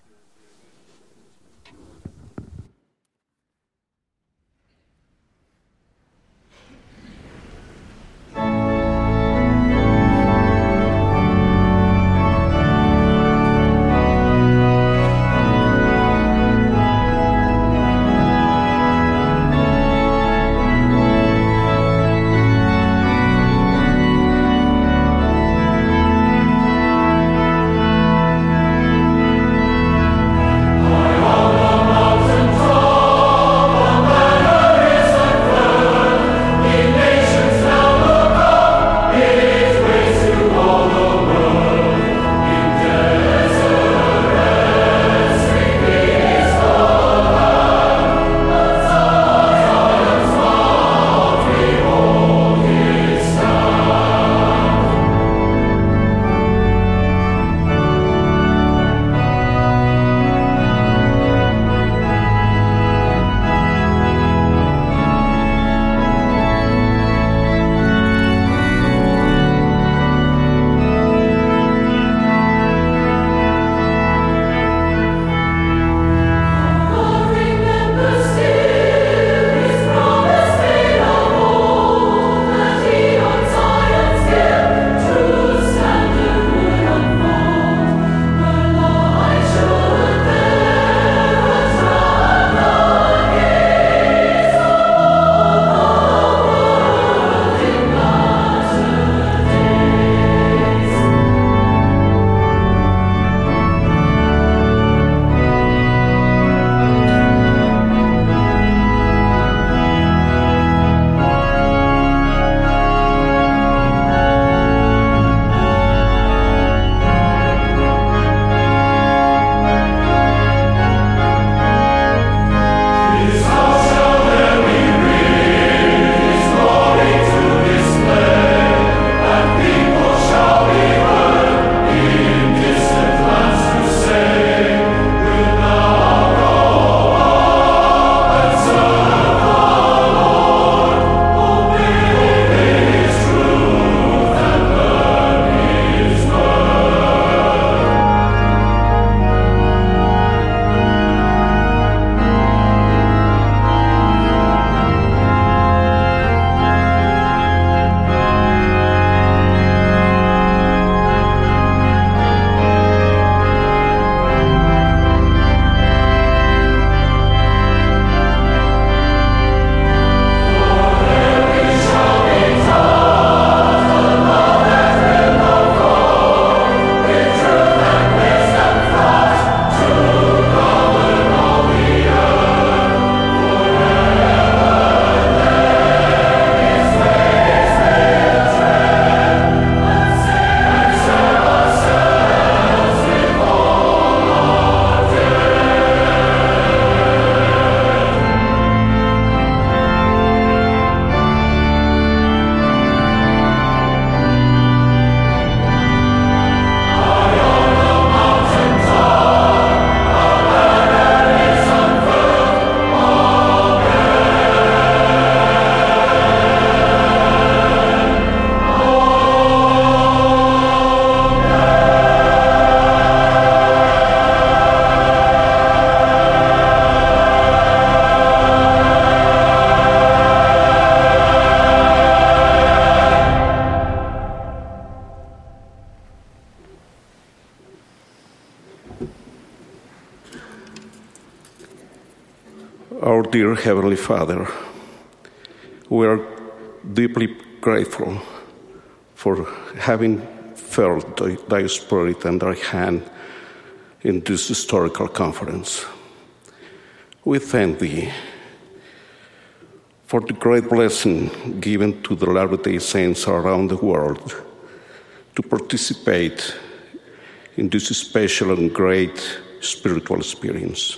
Our dear Heavenly Father, we are deeply grateful for having felt thy spirit and thy hand in this historical conference. We thank thee for the great blessing given to the Latter-day Saints around the world to participate in this special and great spiritual experience.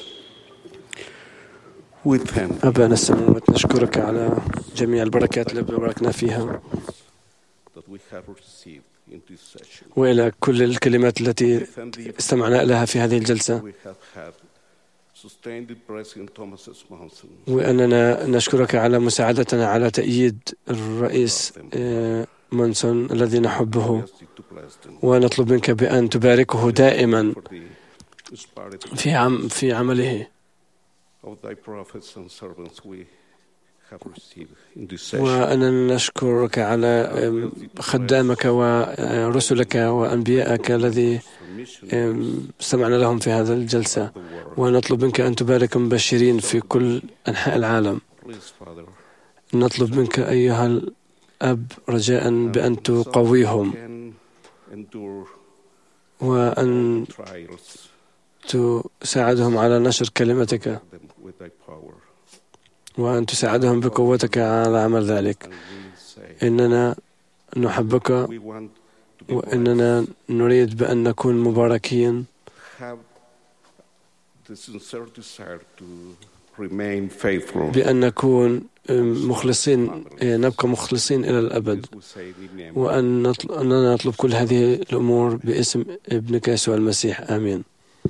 We thank أبانا السماوات نشكرك على جميع البركات التي باركنا فيها that we have received in this session. وإلى كل الكلمات التي استمعنا لها في هذه الجلسة. We have had sustained President Thomas S. Monson. وأننا نشكرك على مساعدتنا على تأييد الرئيس مونسون الذي نحبه ونطلب منك بأن تباركه دائما في عمله. وأننا نشكرك على خدامك ورسلك وأنبيائك الذي استمعنا لهم في هذا الجلسة ونطلب منك أن تبارك مبشرين في كل أنحاء العالم. نطلب منك أيها الأب رجاء بأن تقويهم وأن تساعدهم على نشر كلمتك وأن تساعدهم بقوتك على عمل ذلك. إننا نحبك وإننا نريد بأن نكون مباركين بأن نكون مخلصين نبقى مخلصين إلى الأبد وأننا نطلب كل هذه الأمور باسم ابنك يسوع المسيح آمين.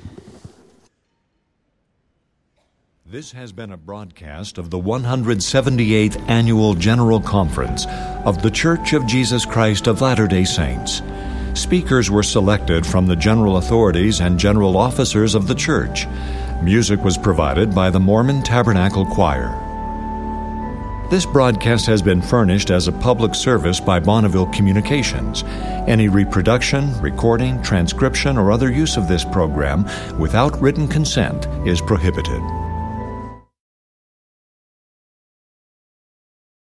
This has been a broadcast of the 178th Annual General Conference of The Church of Jesus Christ of Latter-day Saints. Speakers were selected from the general authorities and general officers of the church. Music was provided by the Mormon Tabernacle Choir. This broadcast has been furnished as a public service by Bonneville Communications. Any reproduction, recording, transcription, or other use of this program without written consent is prohibited.